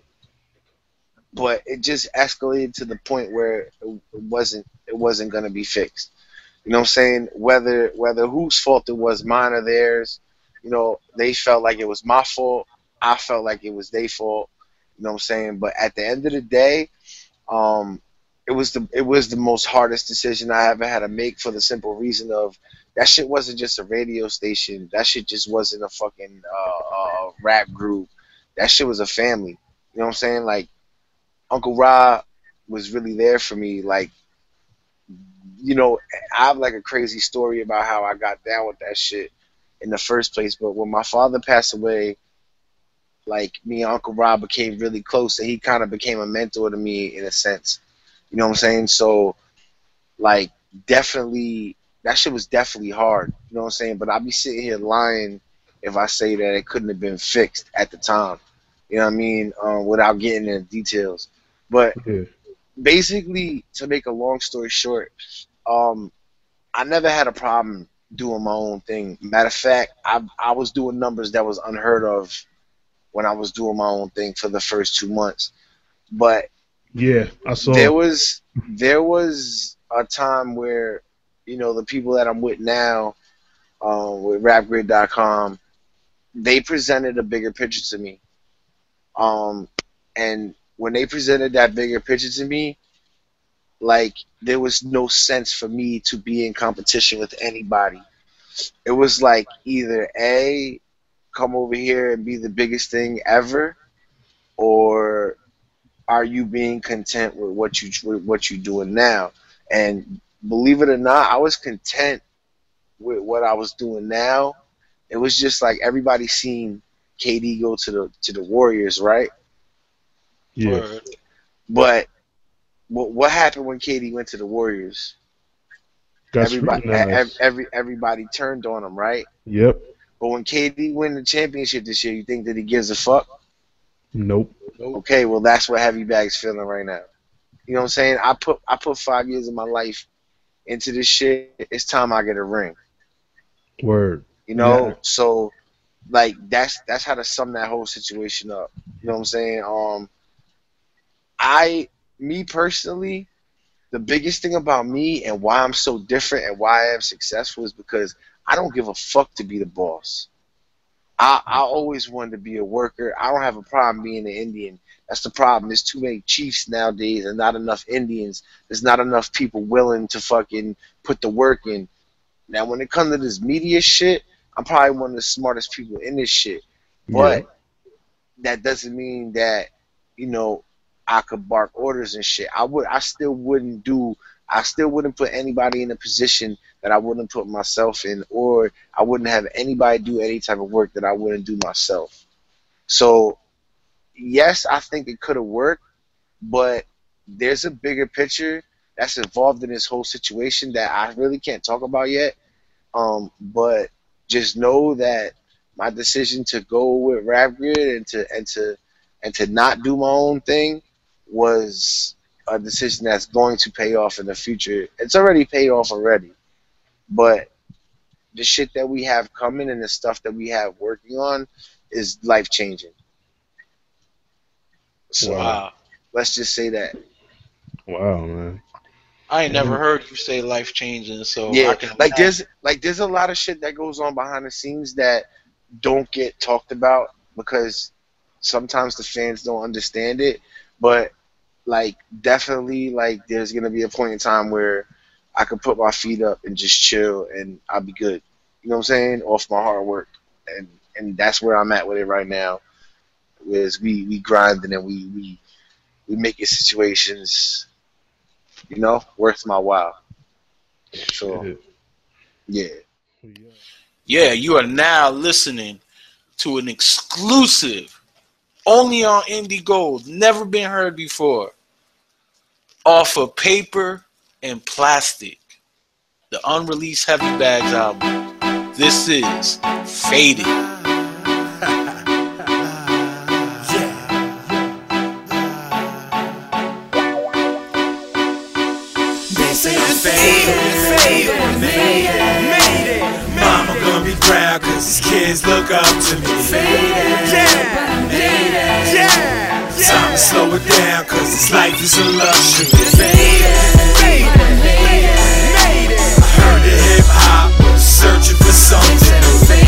but it just escalated to the point where it wasn't gonna be fixed. You know what I'm saying? Whether whose fault it was, mine or theirs, you know, they felt like it was my fault. I felt like it was their fault. You know what I'm saying? But at the end of the day, um, it was the most hardest decision I ever had to make for the simple reason of that shit wasn't just a radio station. That shit just wasn't a fucking rap group. That shit was a family. You know what I'm saying? Like Uncle Ra was really there for me. Like, you know, I have like a crazy story about how I got down with that shit in the first place. But when my father passed away, like me and Uncle Rob became really close, and he kind of became a mentor to me in a sense. You know what I'm saying? So like, definitely, that shit was definitely hard. You know what I'm saying? But I'd be sitting here lying if I say that it couldn't have been fixed at the time. You know what I mean? Without getting into details. But Yeah. basically, to make a long story short, um, I never had a problem doing my own thing. Matter of fact, I was doing numbers that was unheard of when I was doing my own thing for the first 2 months. But Yeah, I there saw. was there was a time where, you know, the people that I'm with now, with RapGrid.com, they presented a bigger picture to me. Um, and when they presented that bigger picture to me, like there was no sense for me to be in competition with anybody. It was like either A, come over here and be the biggest thing ever, or are you being content with what you doing now? And believe it or not, I was content with what I was doing now. It was just like everybody seen KD go to the Warriors, right? Yeah, Word. But what happened when KD went to the Warriors? got scrutinized. Everybody turned on him, right? Yep. But when KD win the championship this year, you think that he gives a fuck? Nope. Nope. Okay, well that's what Heavy Bag's feeling right now. You know what I'm saying? I put 5 years of my life into this shit. It's time I get a ring. Word. You Yeah. know, so like that's how to sum that whole situation up. You know what I'm saying? I me personally, the biggest thing about me and why I'm so different and why I am successful is because I don't give a fuck to be the boss. I always wanted to be a worker. I don't have a problem being an Indian. That's the problem. There's too many chiefs nowadays and not enough Indians. There's not enough people willing to fucking put the work in. Now, when it comes to this media shit, I'm probably one of the smartest people in this shit. Yeah. But that doesn't mean that, you know, I could bark orders and shit. I still wouldn't put anybody in a position that I wouldn't put myself in, or I wouldn't have anybody do any type of work that I wouldn't do myself. So yes, I think it could have worked, but there's a bigger picture that's involved in this whole situation that I really can't talk about yet. But just know that my decision to go with Rap Grid and to not do my own thing was a decision that's going to pay off in the future. It's already paid off already, but the shit that we have coming and the stuff that we have working on is life changing. So Wow. let's just say that. Wow, man. I ain't never heard you say life changing, so Yeah, I can there's a lot of shit that goes on behind the scenes that don't get talked about because sometimes the fans don't understand it. But like definitely, like there's gonna be a point in time where I can put my feet up and just chill and I'll be good. You know what I'm saying? Off my hard work, and that's where I'm at with it right now. Is we grinding and we making situations, you know, worth my while. So yeah. Yeah, you are now listening to an exclusive, only on Indie Gold, never been heard before, off of Paper and Plastic, the unreleased Heavy Bags album. This is Faded. They say I'm faded, made it. Mama gonna be proud cause these kids look up to me. Yeah. Time to slow it down cause this life is a luxury. I heard the hip hop was searching for something.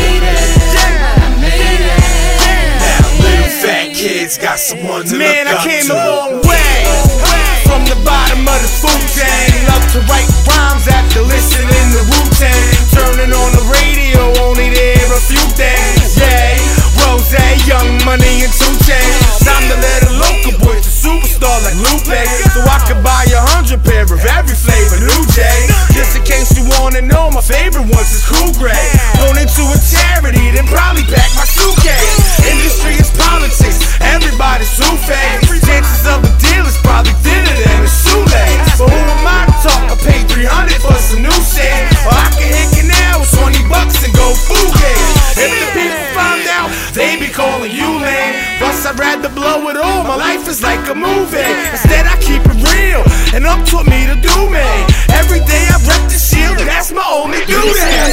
Now little fat kids got someone to look up to. Man, I came a long way from the bottom of the food chain. Love to write rhymes after listening to Wu-Tang. Turning on the radio, only to hear a few things. Yay, Rose, Young Money, and 2 Chainz. Time to let a local boy to superstar like Lupe, so I could buy 100 pair of every flavor, New Jay. Just in case you wanna know, my favorite ones is Cool Grey. Donate to a charity, then probably pack my suitcase. Industry is politics, everybody's two-faced. Chances of a deal is probably thinner than a shoelace. But who am I to talk? I paid 300 for some new shit, or I can hit Canal with 20 bucks and go fugazi. If the people found out, they be calling you lame. Plus I'd rather blow it all, my life is like a movie. Instead I keep it real, and up to me to do me. Every day I rep the shield, and that's my only duty.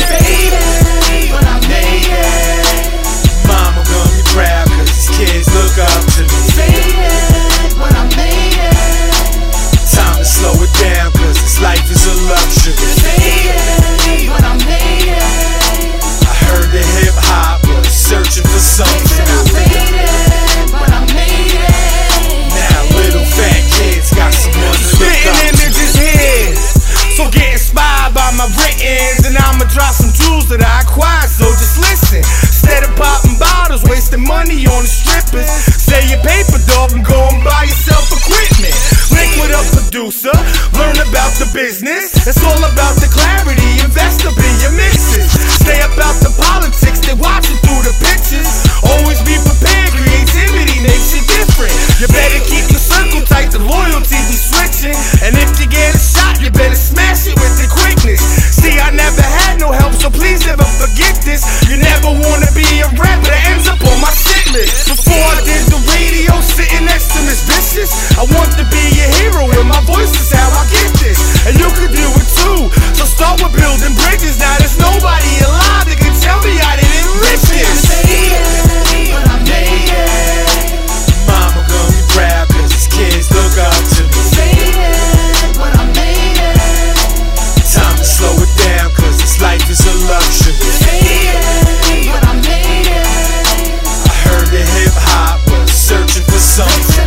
But I made it. Mama gonna be proud cause these kids look up to me. But I made it. Time to slow it down cause this life is a luxury. But I made it. I heard the hip hop was searching for something. But I made it. Now little fat kids got someone to look up to. Images here, so get inspired by my writtens, and I'ma drop some jewels that I acquired. So just listen. Instead of popping bottles, wasting money on the strippers, say your paper dog and go and buy yourself equipment. Link with a producer, learn about the business. It's all about the clarity, invest up in your mixes. Stay about the politics, they watching through the pictures. Always be prepared, creativity makes you different. You better keep your circle tight, the loyalty be switching. And if you get a shot, you better smash it with the quickness. See, I never had no help, so please never forget this. You never wanna be a rapper that ends up on my shit list. Before I did the radio, sitting next to Miss Vicious, I want to be a hero, and my voice is how I get this. And you could do it too, so start with building bridges. Now there's nobody alive that can tell me I didn't reach this. But I made it. Mama gonna be proud cause these kids look up to me. But I made it. Time to slow it down cause this life is a luxury. But I made it. I heard the hip hop was searching for something.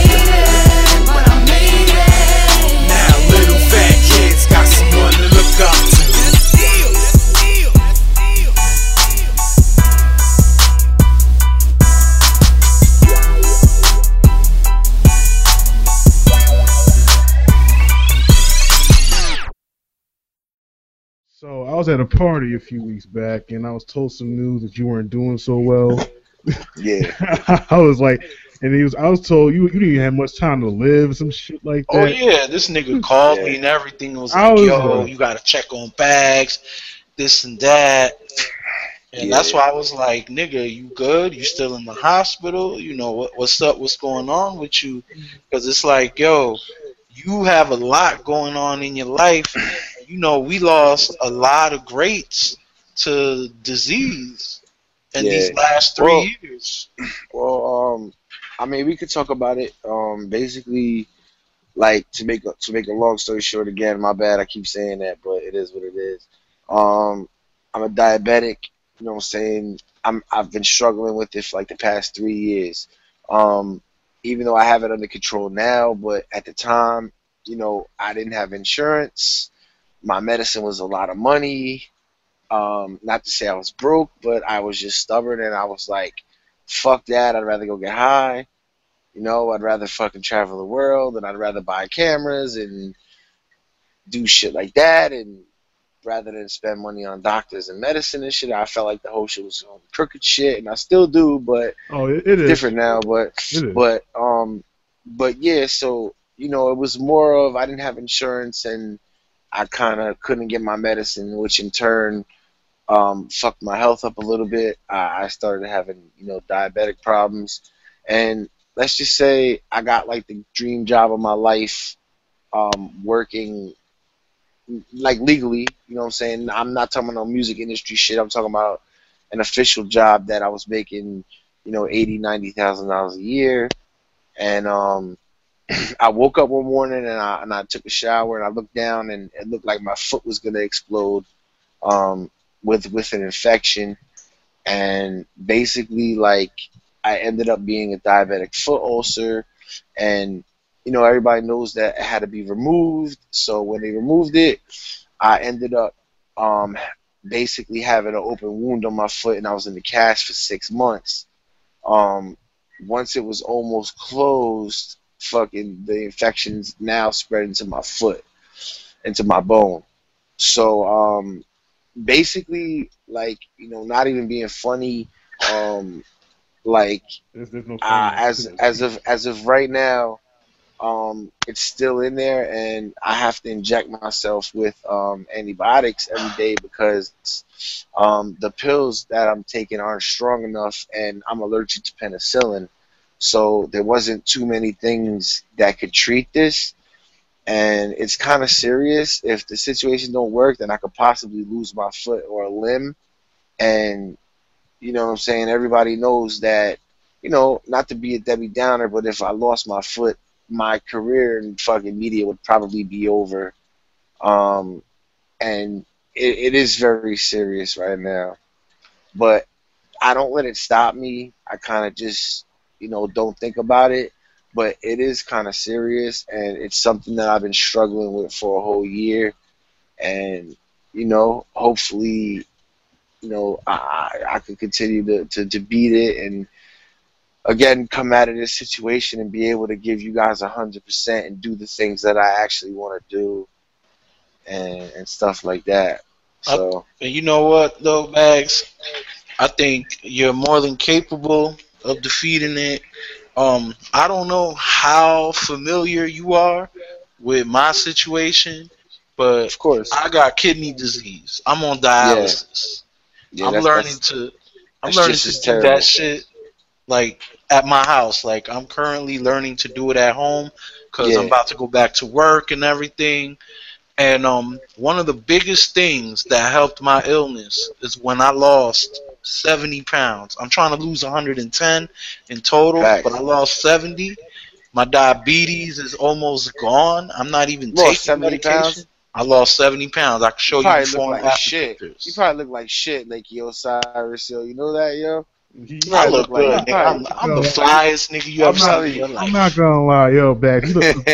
But I made it. Now little fat kids got someone to look up to. was at a party a few weeks back, and I was told some news that you weren't doing so well. Yeah. I was like, I was told you didn't even have much time to live, some shit like that. Oh yeah, this nigga called me and everything. It was like, yo, you gotta check on bags, this and that. And that's why I was like, nigga, you good? You still in the hospital? You know, what's up? What's going on with you? Because it's like, yo, you have a lot going on in your life. You know, we lost a lot of greats to disease in these last 3 years. Well, I mean, we could talk about it. Basically, like to make a long story short, again, my bad, I keep saying that, but it is what it is. I'm a diabetic. You know what I'm saying? I've been struggling with it for like the past 3 years. Even though I have it under control now, but at the time, you know, I didn't have insurance. My medicine was a lot of money. Not to say I was broke, but I was just stubborn, and I was like, fuck that, I'd rather go get high. You know, I'd rather fucking travel the world, and I'd rather buy cameras and do shit like that, and rather than spend money on doctors and medicine and shit. I felt like the whole shit was crooked shit, and I still do, but it is different now. But yeah, so you know, it was more of I didn't have insurance, and I kind of couldn't get my medicine, which in turn fucked my health up a little bit. I started having, you know, diabetic problems, and let's just say I got like the dream job of my life, working like legally, you know what I'm saying? I'm not talking about no music industry shit. I'm talking about an official job that I was making, you know, $80,000-$90,000 a year. And I woke up one morning and I took a shower and I looked down and it looked like my foot was gonna explode with an infection. And basically, like, I ended up being a diabetic foot ulcer, and you know, everybody knows that it had to be removed. So when they removed it, I ended up basically having an open wound on my foot, and I was in the cast for 6 months. Once it was almost closed, fucking the infections now spread into my foot, into my bone. So basically, like, you know, not even being funny, like there's no as of right now, it's still in there, and I have to inject myself with antibiotics every day because the pills that I'm taking aren't strong enough, and I'm allergic to penicillin. So there wasn't too many things that could treat this, and it's kind of serious. If the situation don't work, then I could possibly lose my foot or a limb. And you know what I'm saying? Everybody knows that, you know, not to be a Debbie Downer, but if I lost my foot, my career in fucking media would probably be over. And it is very serious right now. But I don't let it stop me. I kind of just, you know, don't think about it. But it is kind of serious, and it's something that I've been struggling with for a whole year. And, you know, hopefully, you know, I could continue to beat it and, again, come out of this situation and be able to give you guys 100% and do the things that I actually want to do and stuff like that. So, and you know what, though, Bags? I think you're more than capable of defeating it. I don't know how familiar you are with my situation, but of course, I got kidney disease. I'm on dialysis. Yeah, I'm learning to do that shit like at my house. Like, I'm currently learning to do it at home because I'm about to go back to work and everything. And one of the biggest things that helped my illness is when I lost 70 pounds. I'm trying to lose 110 in total, but I lost 70. My diabetes is almost gone. I'm not even taking medication. Pounds? I lost 70 pounds. I can show you before and after pictures. You probably look like shit, like Osiris, yo. You know that, yo? I look good, nigga. I'm the flyest nigga you ever seen in your life. I'm not gonna lie, yo, Bags. You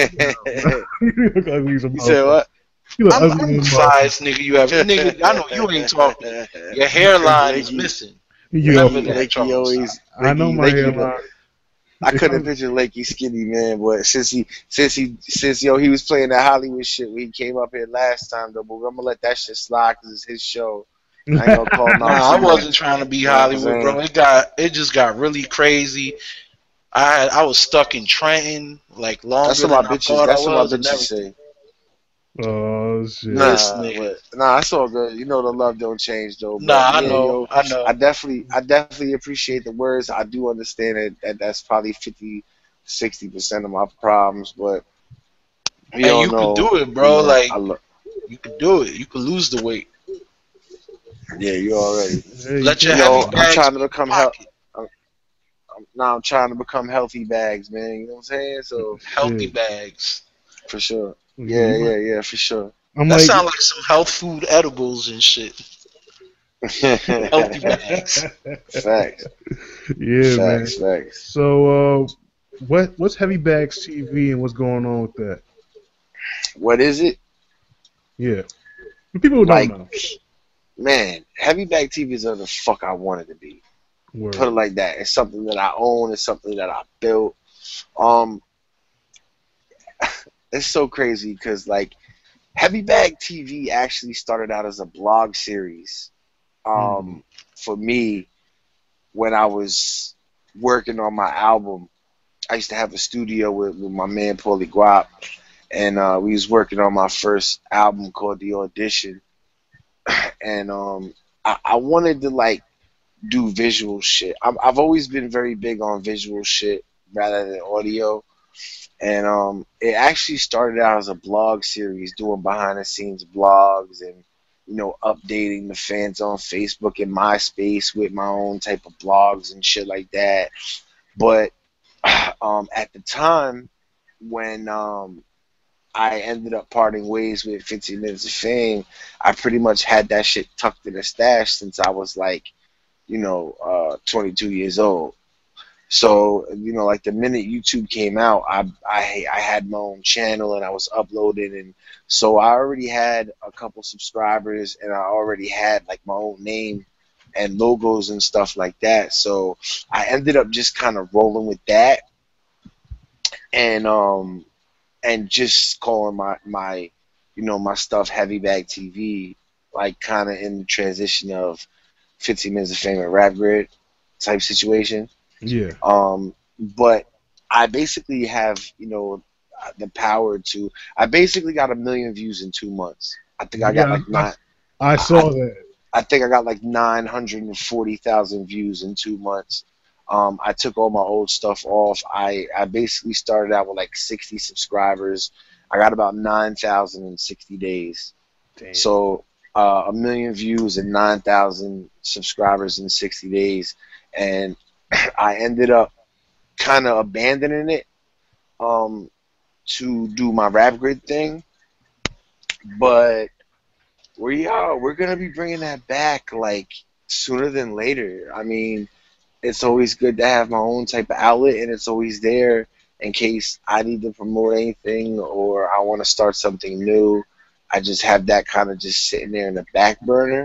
look ugly. You said what? I'm the flyest nigga you ever. Nigga, I know you ain't talking. Your hairline is missing. I know my hairline. I couldn't picture Lakey skinny, man. But since he was playing that Hollywood shit when he came up here last time, though. But I'm gonna let that shit slide because it's his show. I ain't gonna call Nah, I wasn't trying to be Hollywood, bro. It just got really crazy. I was stuck in Trenton like longer That's what than my I bitches. thought That's I what was. my bitches say. Oh shit! Nah, it's all good. You know the love don't change though. But Nah, yeah, I know. I definitely appreciate the words. I do understand that that's probably 50-60% of my problems, but And you can do it, bro. You know, like you can do it. You can lose the weight. Yeah, you already. Let your heavy bags. I'm trying to become healthy. Now I'm trying to become healthy bags, man. You know what I'm saying? So healthy bags, for sure. Yeah, for sure. That sounds like some health food edibles and shit. Healthy bags. Facts. Yeah, facts. So, what's Heavy Bags TV and what's going on with that? What is it? Yeah, people don't know. Man, Heavy Bag TV is the fuck I wanted to be. Word. Put it like that. It's something that I own. It's something that I built. It's so crazy because like Heavy Bag TV actually started out as a blog series. For me, when I was working on my album, I used to have a studio with my man Paulie Guap, and we was working on my first album called The Audition. And I wanted to like do visual shit. I've always been very big on visual shit rather than audio. And it actually started out as a blog series, doing behind the scenes blogs and, you know, updating the fans on Facebook and MySpace with my own type of blogs and shit like that. But at the time when I ended up parting ways with 15 Minutes of Fame, I pretty much had that shit tucked in a stash since I was like, 22 years old. So, like the minute YouTube came out, I had my own channel and I was uploading, and so I already had a couple subscribers and I already had like my own name and logos and stuff like that. So I ended up just kind of rolling with that, and just calling my stuff Heavy Bag TV, like kind of in the transition of 15 Minutes of Fame and Rap Grid type situation. Yeah. But I basically have, the power to. I basically got 1 million views in 2 months. I think I got like nine. I saw that. I think I got like 940,000 views in 2 months. I took all my old stuff off. I basically started out with like 60 subscribers. I got about 9,000 in 60 days. Damn. So 1 million views and 9,000 subscribers in 60 days. And I ended up kind of abandoning it to do my Rap Grid thing. But we're going to be bringing that back like sooner than later. I mean, it's always good to have my own type of outlet, and it's always there in case I need to promote anything or I want to start something new. I just have that kind of just sitting there in the back burner.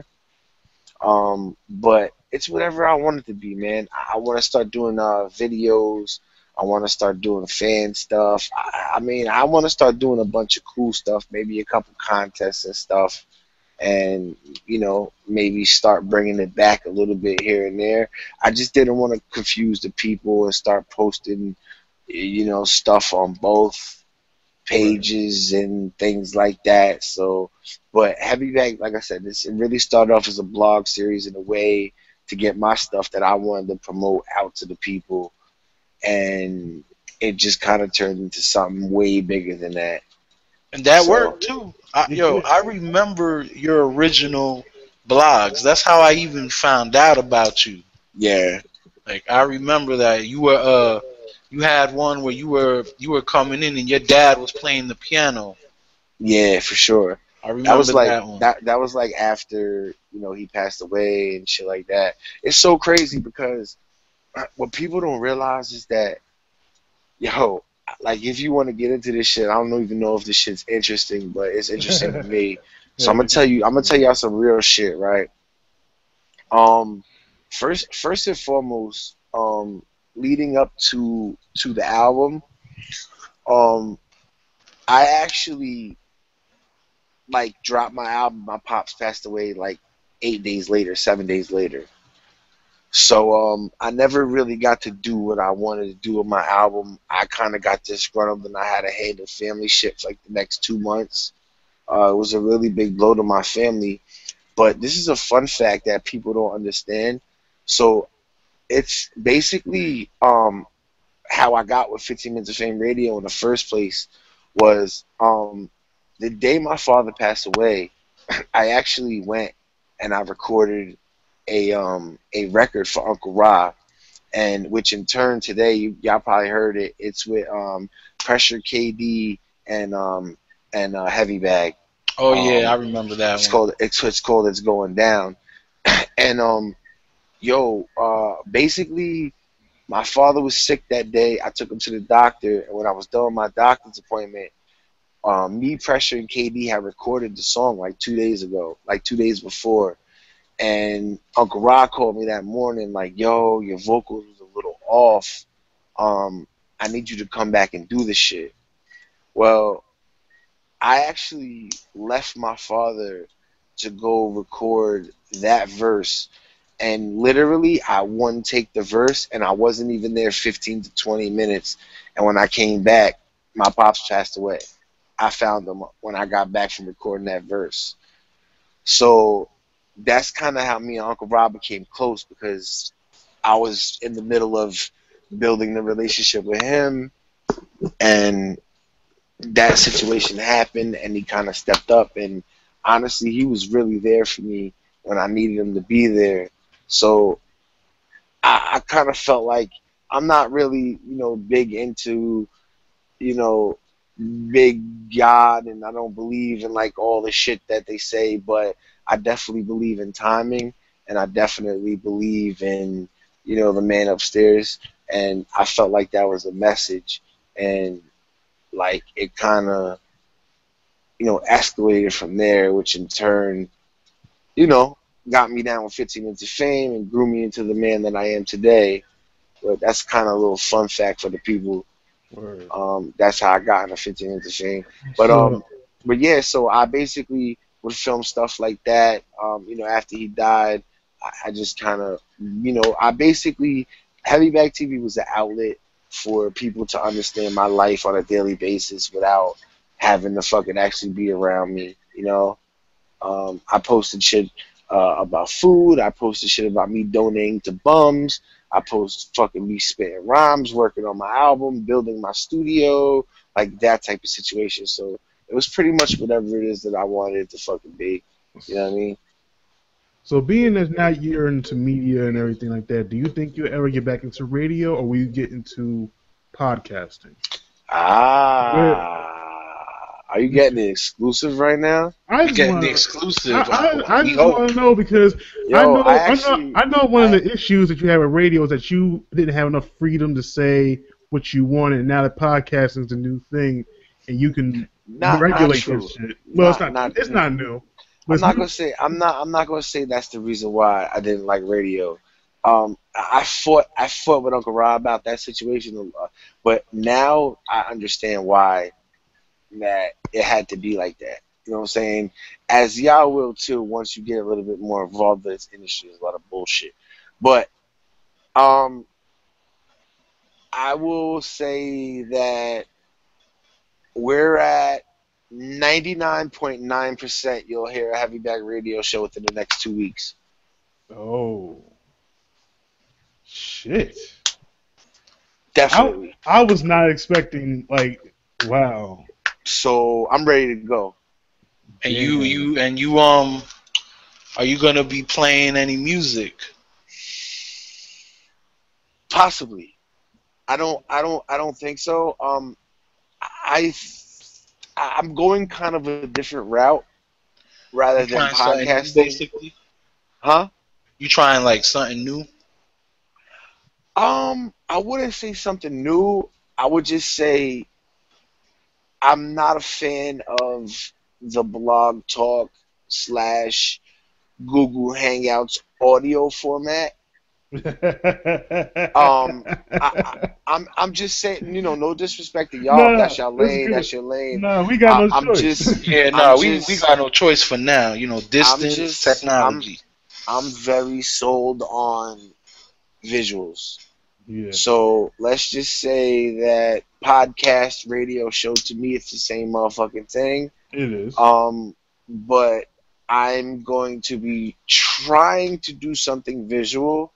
But it's whatever I want it to be, man. I want to start doing videos. I want to start doing fan stuff. I mean, I want to start doing a bunch of cool stuff, maybe a couple contests and stuff, and, maybe start bringing it back a little bit here and there. I just didn't want to confuse the people and start posting, stuff on both pages and things like that. So, but Heavy Bag, like I said, it really started off as a blog series in a way to get my stuff that I wanted to promote out to the people, and it just kind of turned into something way bigger than that. And that worked too. I remember your original blogs. That's how I even found out about you. Yeah. Like I remember that you were you had one where you were coming in and your dad was playing the piano. Yeah, for sure. I remember that one. That was like after, he passed away and shit like that. It's so crazy because what people don't realize is that, like if you want to get into this shit, I don't even know if this shit's interesting, but it's interesting to me. So I'm gonna tell y'all some real shit, right? First and foremost, leading up to the album, um, I actually like dropped my album. My pops passed away like 8 days later, 7 days later. So I never really got to do what I wanted to do with my album. I kind of got disgruntled, and I had to handle family shit for like the next 2 months. It was a really big blow to my family. But this is a fun fact that people don't understand. So it's basically how I got with 15 Minutes of Fame Radio in the first place was the day my father passed away. I actually went and I recorded a record for Uncle Ra, and which in turn today y'all probably heard it. It's with Pressure KD and Heavy Bag. Oh yeah, I remember that It's one. called It's Going Down. And basically my father was sick that day. I took him to the doctor, and when I was done with my doctor's appointment, me, Pressure, and KD had recorded the song like 2 days ago, like 2 days before. And Uncle Rod called me that morning, like, "Yo, your vocals was a little off. I need you to come back and do this shit." Well, I actually left my father to go record that verse, and literally I one take the verse, and I wasn't even there 15 to 20 minutes. And when I came back, my pops passed away. I found him when I got back from recording that verse. So that's kind of how me and Uncle Rob became close, because I was in the middle of building the relationship with him, and that situation happened, and he kind of stepped up, and honestly, he was really there for me when I needed him to be there. So I kind of felt like I'm not really, big into, you know, big God, and I don't believe in like all the shit that they say, but I definitely believe in timing, and I definitely believe in, the man upstairs, and I felt like that was a message, and like it kind of, escalated from there, which in turn, you know, got me down with 15 Minutes of Fame and grew me into the man that I am today. But that's kind of a little fun fact for the people. Word. That's how I got into 15 Minutes of Fame. But So, but yeah, so I basically would film stuff like that. After he died, I just kind of, I basically, Heavy Bag TV was an outlet for people to understand my life on a daily basis without having to fucking actually be around me. I posted shit about food. I posted shit about me donating to bums. I post fucking me spitting rhymes, working on my album, building my studio, like that type of situation. So it was pretty much whatever it is that I wanted it to fucking be. You know what I mean? so being as now you're into media and everything like that, do you think you'll ever get back into radio, or will you get into podcasting? Are you getting the exclusive right now? I just Getting want the to. exclusive. I We just hope. want to know, because Yo, I know one of the issues that you have with radio is that you didn't have enough freedom to say what you wanted, and now that podcasting is a new thing, and you can not regulate true. this shit. Well, it's not new. But I'm not gonna say that's the reason why I didn't like radio. I fought with Uncle Rob about that situation, but now I understand why that it had to be like that. You know what I'm saying? As y'all will too, once you get a little bit more involved in this industry, there's a lot of bullshit. But um, I will say that we're at 99.9%. You'll hear a Heavy Bag Radio show within the next 2 weeks. oh shit! Definitely. I was not expecting, like, wow. So I'm ready to go. And Damn. you are you gonna be playing any music? Possibly. I don't think so. I I'm going kind of a different route rather You than trying something new, podcasting. basically? Huh? You trying like something new? I wouldn't say something new. I would just say I'm not a fan of the blog talk / Google Hangouts audio format. I'm just saying, no disrespect to y'all. If No, that's your it's lane, good. that's your lane. No, we got no I'm choice. just, Yeah, I'm no, we just, got no choice for now. I'm Distance, just, technology. I'm very sold on visuals. Yeah, So let's just say that podcast, radio show, to me, it's the same motherfucking thing. it is. But I'm going to be trying to do something visual,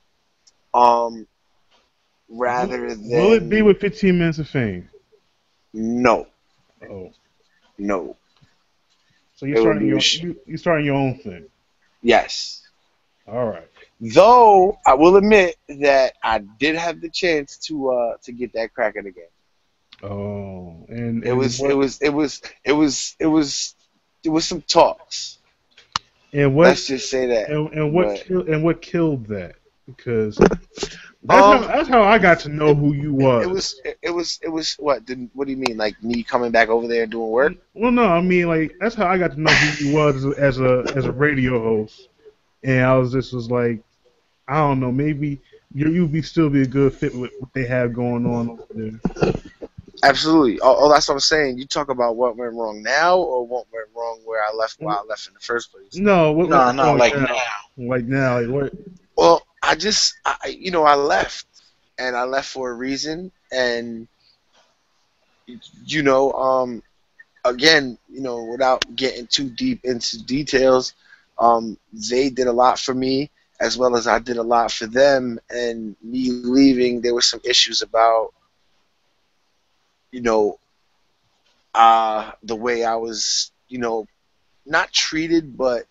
um, rather Will it be than with 15 minutes of fame? no, Oh, no. so you're It will starting be you're starting your own thing. yes. All right. Though I will admit that I did have the chance to get that crack at the game. Oh, It and was it what was it was it was it was there was some talks. and what Let's just say that. But what killed that? Because um, that's how I got to know who you it was. was what? What do you mean? Like me coming back over there and doing work? Well, no, I mean like that's how I got to know who you was as a radio host, and I was like, I don't know, maybe you'd be still be a good fit with what they have going on over there. Absolutely. That's what I'm saying. You talk about what went wrong now, or what went wrong where I left, why I left in the first place. No, what No, we're no, going like now? now. Like now, like what? Well, I left, and I left for a reason, and you know, again, without getting too deep into details, they did a lot for me as well as I did a lot for them. And me leaving, there were some issues about, you know, the way I was, not treated, but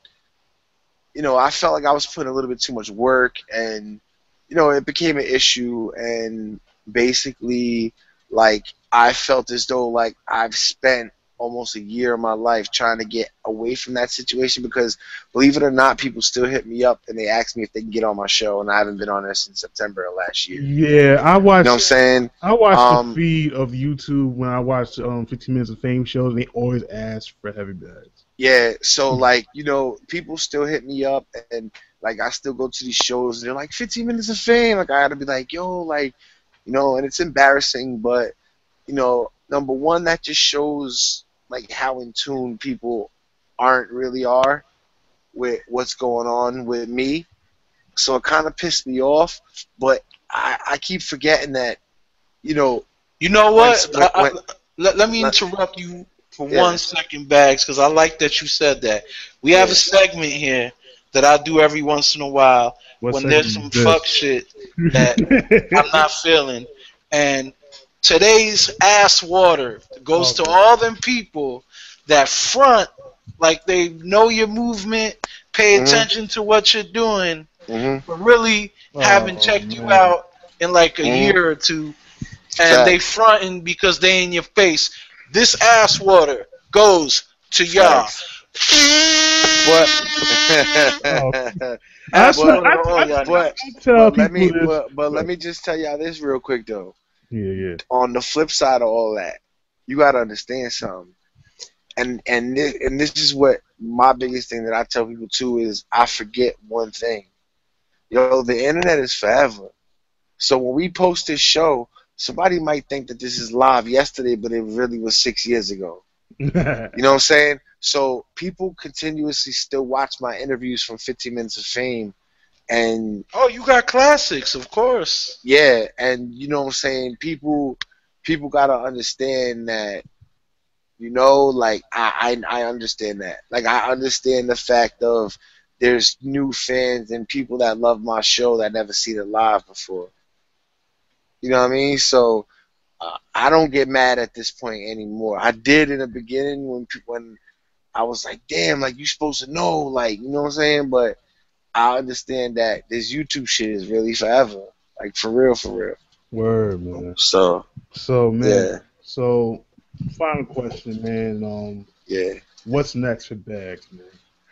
I felt like I was putting a little bit too much work, and it became an issue, and basically, like I felt as though like I've spent almost a year of my life trying to get away from that situation because, believe it or not, people still hit me up and they ask me if they can get on my show, and I haven't been on there since September of last year. Yeah, You know what I'm saying? I watched the Um, feed of YouTube when I watched 15 minutes of fame shows, and they always ask for heavy bags. Yeah, so like, people still hit me up, and like I still go to these shows and they're like 15 minutes of fame. Like I gotta be like, yo, like, and it's embarrassing, but number one, that just shows like how in tune people aren't really are with what's going on with me. So it kind of pissed me off, but I keep forgetting that, you know, You know when, what? when Let me let, interrupt you for yeah, 1 second, Bags, because I like that you said that. We have a yeah, segment here that I do every once in a while What when there's segment some is fuck this? shit that I'm not feeling. And today's ass water goes to Okay. all them people that front like they know your movement, pay mhm, attention to what you're doing, mhm, but really haven't Oh checked you man. out in like a mhm, year or two, and they facts, fronting because they in your face. This ass water goes to y'all. facts, but. Oh, I Ass tell but water to all y'all but niggas. I tell but let people me this. but let me just tell y'all this real quick though. Yeah, yeah. On the flip side of all that, you gotta understand something. And this is what my biggest thing that I tell people too is I forget one thing. Yo, the internet is forever. So when we post this show, somebody might think that this is live yesterday, but it really was 6 years ago. You know what I'm saying? So people continuously still watch my interviews from 15 Minutes of Fame, and Oh, you got classics, of course. yeah, and you know what I'm saying? People gotta understand that, like I understand that. Like I understand the fact of there's new fans and people that love my show that never seen it live before. You know what I mean? So I don't get mad at this point anymore. I did in the beginning when I was like, damn, like you supposed to know, like you know what I'm saying? But I understand that this YouTube shit is really forever, like for real, for real. Word, man. So So, man. yeah, So, final question, man. yeah, What's next for Bags, man?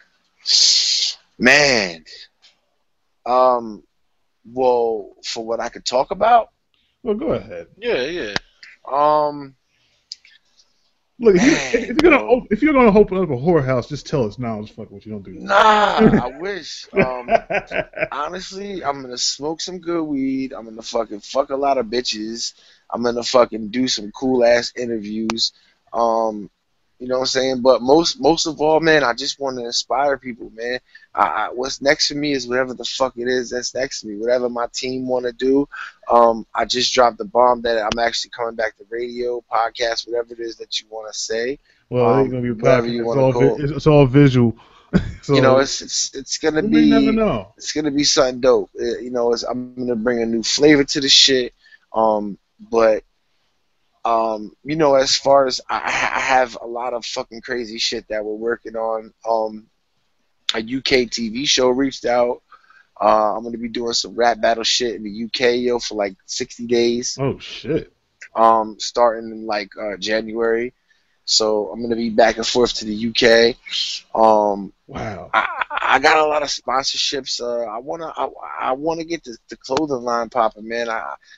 man. Um, well, for what I could talk about, Well, go ahead. Yeah, yeah. um, Look, Man, if you're gonna open up a whorehouse, just tell us. Nah, I'm just fucking with you. Don't do that. nah, I wish. Honestly, I'm gonna smoke some good weed. I'm gonna fucking fuck a lot of bitches. I'm gonna fucking do some cool ass interviews. You know what I'm saying? But most of all, man, I just want to inspire people, man. What's next for me is whatever the fuck it is that's next to me. Whatever my team want to do. I just dropped the bomb that I'm actually coming back to radio, podcast, whatever it is that you want to say. Well, it ain't gonna be a Whatever podcast. you want to call. It's all visual. So, You know, it's gonna we be never know. it's gonna be something dope. You know, I'm gonna bring a new flavor to the shit. But you know, as far as I have a lot of fucking crazy shit that we're working on. A UK TV show reached out. I'm gonna be doing some rap battle shit in the UK, yo, for like 60 days. Oh shit. Starting in like January. So I'm gonna be back and forth to the UK. Wow. I got a lot of sponsorships. I wanna get the clothing line popping, man.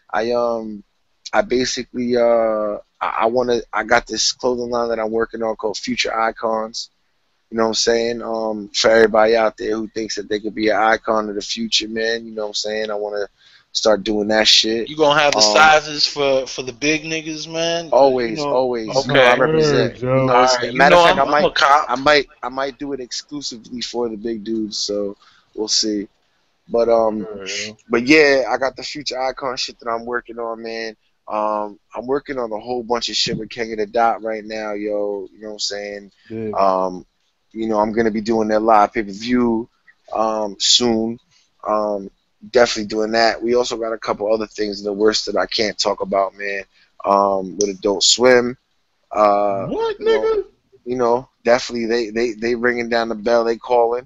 I basically I got this clothing line that I'm working on called Future Icons. You know what I'm saying? For everybody out there who thinks that they could be an icon of the future, man. You know what I'm saying? I want to start doing that shit. You gonna have the sizes for the big niggas, man? Always, you know, always. Okay. You know, I represent. Joe. You know, Alright, matter of fact, I'm a cop. I might do it exclusively for the big dudes. So we'll see. But yeah, I got the Future Icon shit that I'm working on, man. I'm working on a whole bunch of shit with King of the Dot right now, yo. You know what I'm saying? Yeah. You know, I'm gonna be doing their live pay-per-view soon. Definitely doing that. We also got a couple other things in the works that I can't talk about, man. With Adult Swim. What, nigga? You know, definitely they ringing down the bell. They calling.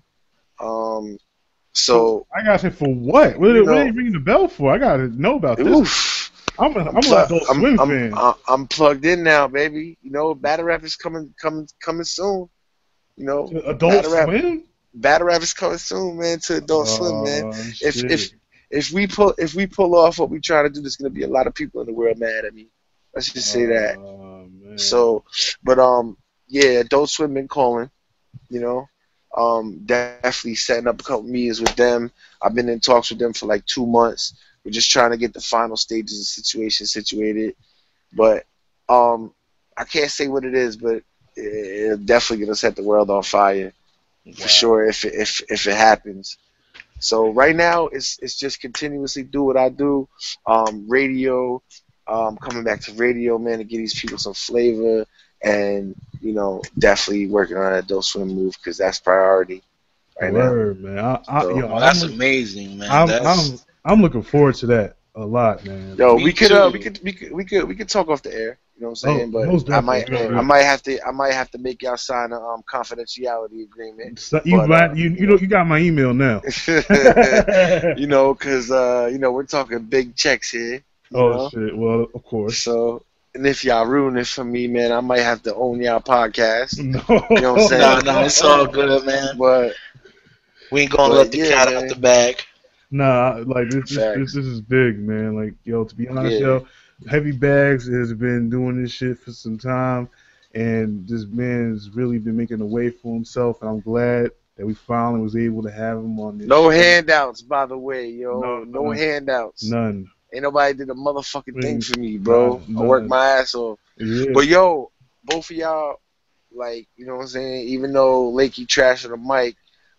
So I gotta say, for what? What are you ringing the bell for? I gotta know about this. oof. I'm an Adult Swim fan. I'm plugged in now, baby. You know, Battle Rap is coming soon. You know, Adult Swim. Battle Rap is coming soon, man. To Adult Swim, man. Shit. If we pull off what we try to do, there's gonna be a lot of people in the world mad at me. Let's just say that. Man. So, but yeah, Adult Swim been calling. You know, definitely setting up a couple meetings with them. I've been in talks with them for like 2 months. We're just trying to get the final stages of the situation situated. But I can't say what it is, but it's definitely gonna set the world on fire for sure if it happens. So right now it's just continuously do what I do. Radio, coming back to radio, man, to give these people some flavor, and you know, definitely working on that Adult Swim move because that's priority right Word, now. Man. That's amazing, man. I'm looking forward to that a lot, man. Yo, Me we could too. talk off the air. You know what I'm saying? most But I definitely. might have to make y'all sign a confidentiality agreement. So, you got my email now. You know, because you know, we're talking big checks here. You know? Shit! Well, of course. So, and if y'all ruin it for me, man, I might have to own y'all podcast. No. You know what I'm saying? No, it's all good, man. But We ain't gonna let the cat out the bag. Nah, like this is big, man. Like, yo, to be honest, Yeah. yo, Heavy Bags has been doing this shit for some time, and this man has really been making a way for himself, and I'm glad that we finally was able to have him on this. no show. handouts, by the way, yo. No handouts. None. Ain't nobody did a motherfucking thing for me, bro. I worked my ass off. Yeah. But yo, both of y'all, like, you know what I'm saying? Even though Lakey trash on the mic,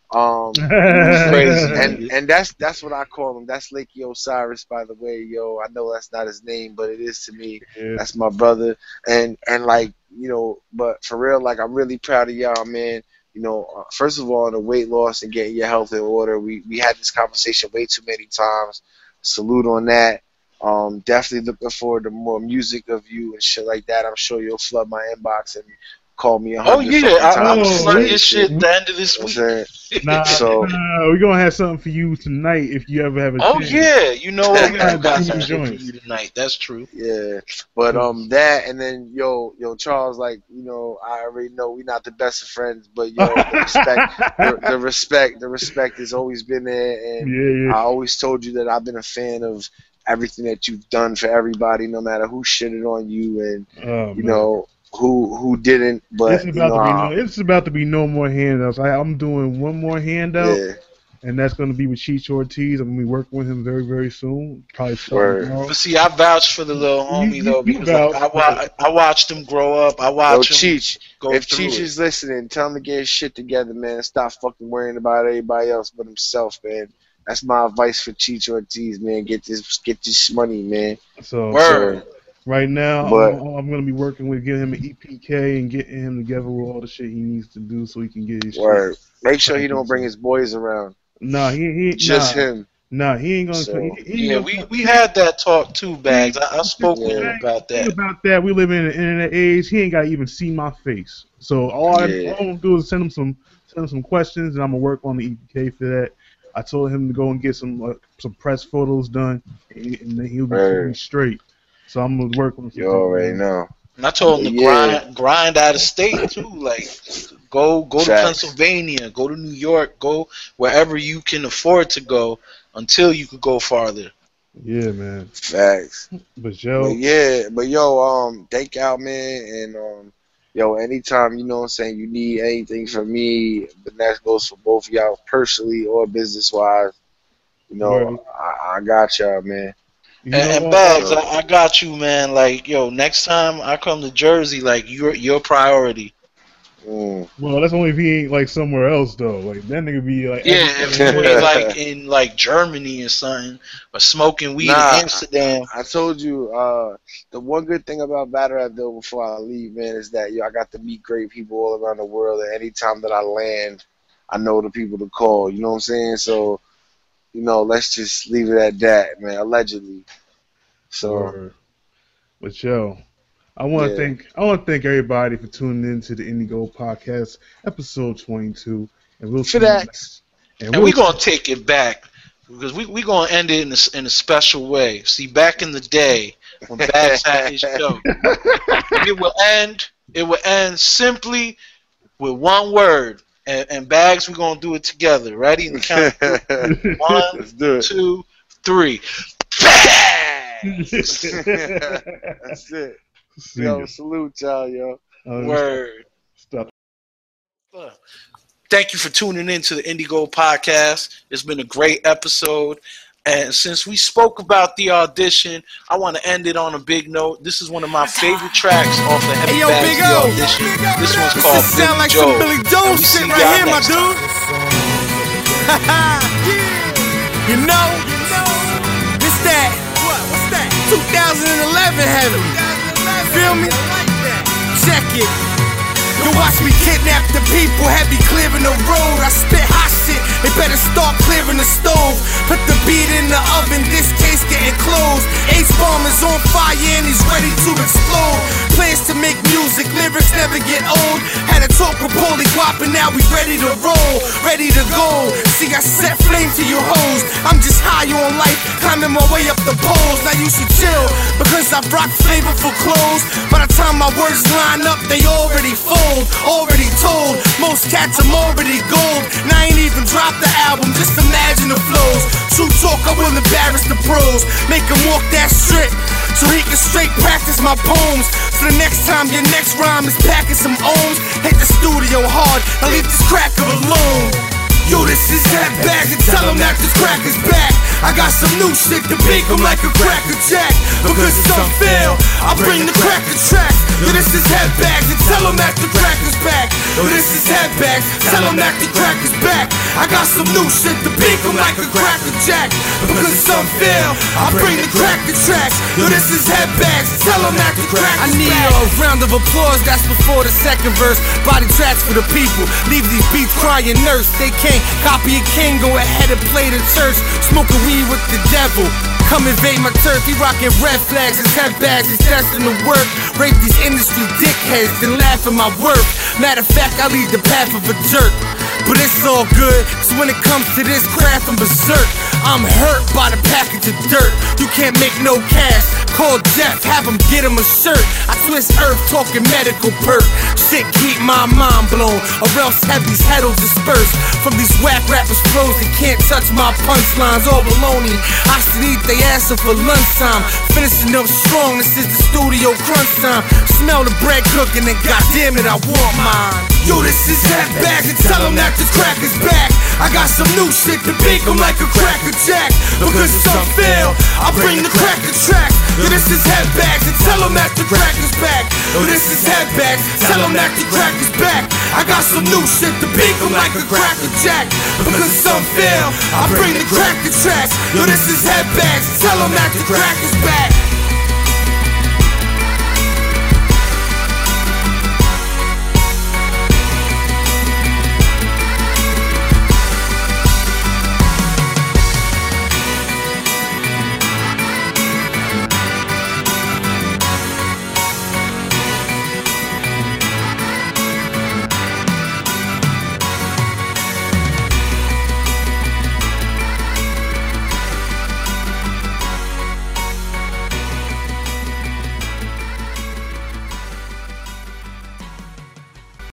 Crazy. and that's what I call him. That's Lakey Osiris, by the way, yo. I know that's not his name, but it is to me. Yeah. That's my brother, and like, you know, but for real, like, I'm really proud of y'all, man. You know, first of all, on the weight loss and getting your health in order. We had this conversation way too many times. Salute on that. Definitely looking forward to more music of you and shit like that. I'm sure you'll flood my inbox and call me 100 Oh yeah, I'm times. flooding your shit at the end of this week. So we're gonna have something for you tonight if you ever have a Oh chance. yeah, you know what? We Yeah, got some joints. shit for you tonight. That's true. yeah, but that, and then yo Charles, like, you know, I already know we're not the best of friends, but yo, the respect has always been there, and Yeah. I always told you that I've been a fan of everything that you've done for everybody, no matter who shitted on you, and you know, who didn't. But it's about to be no more handouts. I'm doing one more handout. Yeah. And that's going to be with Cheech Ortiz. I'm going to be working with him very, very soon. Probably tomorrow. But see, I vouch for the little homie, though, because I watched him grow up. I watched him go if through Cheech is listening, tell him to get his shit together, man. Stop fucking worrying about everybody else but himself, man. That's my advice for Cheech Ortiz, man. Get this money, man. So right now, I'm going to be working with getting him an EPK and getting him together with all the shit he needs to do so he can get his shit. Make sure he don't bring his boys around. No, he just him. No, he ain't gonna. We had that talk too, Bags. I spoke with him about that. About that, we live in an internet age. He ain't got to even see my face. So all I'm gonna do is send him some questions, and I'm gonna work on the EPK for that. I told him to go and get some press photos done, and then he'll be straight. So I'm gonna work on. You already know. And I told him to grind out of state too, like. Go to Pennsylvania, go to New York, go wherever you can afford to go until you could go farther. Yeah, man. Facts. But yo, thank y'all, man, and anytime, you know what I'm saying, you need anything from me, but that goes for both of y'all personally or business wise. You know, I got y'all, man. And Bags, I got you, man. Like, next time I come to Jersey, like your priority. Well, that's only if he ain't like somewhere else though. Like that nigga be like if he was like in like Germany or something, or smoking weed in Amsterdam. I told you the one good thing about Battle Rap though before I leave, man, is that I got to meet great people all around the world, and anytime that I land, I know the people to call. You know what I'm saying? So, let's just leave it at that, man. Allegedly. So, but I want to thank everybody for tuning in to the Indigo Podcast, episode 22, and we'll see you next. And we're gonna take it back because we're gonna end it in a special way. See, back in the day when Bags had his show, it will end simply with one word. And Bags, we're gonna do it together. Ready? And count 1, 2, 3. Bags! That's it. Yo, salute y'all, yo. Word. Stop. Thank you for tuning in to the Indigo Podcast. It's been a great episode. And since we spoke about the audition, I want to end it on a big note. This is one of my favorite tracks off the Heavy Bags audition. This one's called Sound like some Billy Joel shit right here, my dude. You know, it's that. What's that? 2011 Heavy. Feel me? Check it. You watch me kidnap the people, have me clearing the road. I spit hot shit, they better start clearing the stove. Put the beat in the oven, this case getting closed. H-Bomb is on fire and he's ready to explode. Plans to make music, lyrics never get old. Had a talk with Paulie Guap and now we ready to roll, ready to go. See, I set flame to you hoes. I'm just high on life, climbing my way up the poles. Now you should chill, because I rock flavorful clothes. By the time my words line up, they already fold, already told. Most cats I'm already gold. And I ain't even dropped the album, just imagine the flows. True talk, I will embarrass the pros. Make him walk that strip, so he can straight practice my poems. So the next time your next rhyme is packing some ohms, hit the studio hard and leave this cracker alone. Yo, this is Head Bags and tell them that this crack is back. I got some new shit to bake them like a cracker jack. Because some fail, I bring the cracker track. Yo, this is Head Bags and tell them that the crack is back. Yo, this is Head Bags, tell them that the crack is back. I got some new shit to bake them like a cracker jack. Because some fail, I bring the cracker tracks. Yo, this is Head Bags, tell them that the crack is back. I need a round of applause, that's before the second verse. Body tracks for the people, leave these beats crying nurse. They can't copy a king, go ahead and play the church. Smoking weed with the devil, come invade my turf. He rocking red flags, his Head Bags, he's destined to work. Rape these industry dickheads, then laugh at my work. Matter of fact, I lead the path of a jerk. But it's all good, cause when it comes to this craft, I'm berserk. I'm hurt by the package of dirt. You can't make no cash, Call Jeff, have him get him a shirt. I twist earth talking medical perk. Shit keep my mind blown, or else heavy's head'll disperse. From these whack rappers pros that can't touch my punchlines. All baloney, I should eat they ass up for lunchtime. Finishing up strong, this is the studio crunch time. Smell the bread cooking and goddamn it, I want mine. Yo, this is that bag, and tell them that the crack is back. I got some new shit to bake them like a cracker jack. Because some fail, I bring the cracker track. Yo, this is headbags, and tell them that the crack is back. Yo, this is headbags, tell them that the crack is back. I got some new shit to bake them like a cracker jack. Because some fail, I bring the cracker track. Yo, this is headbags, tell them that the crack is back.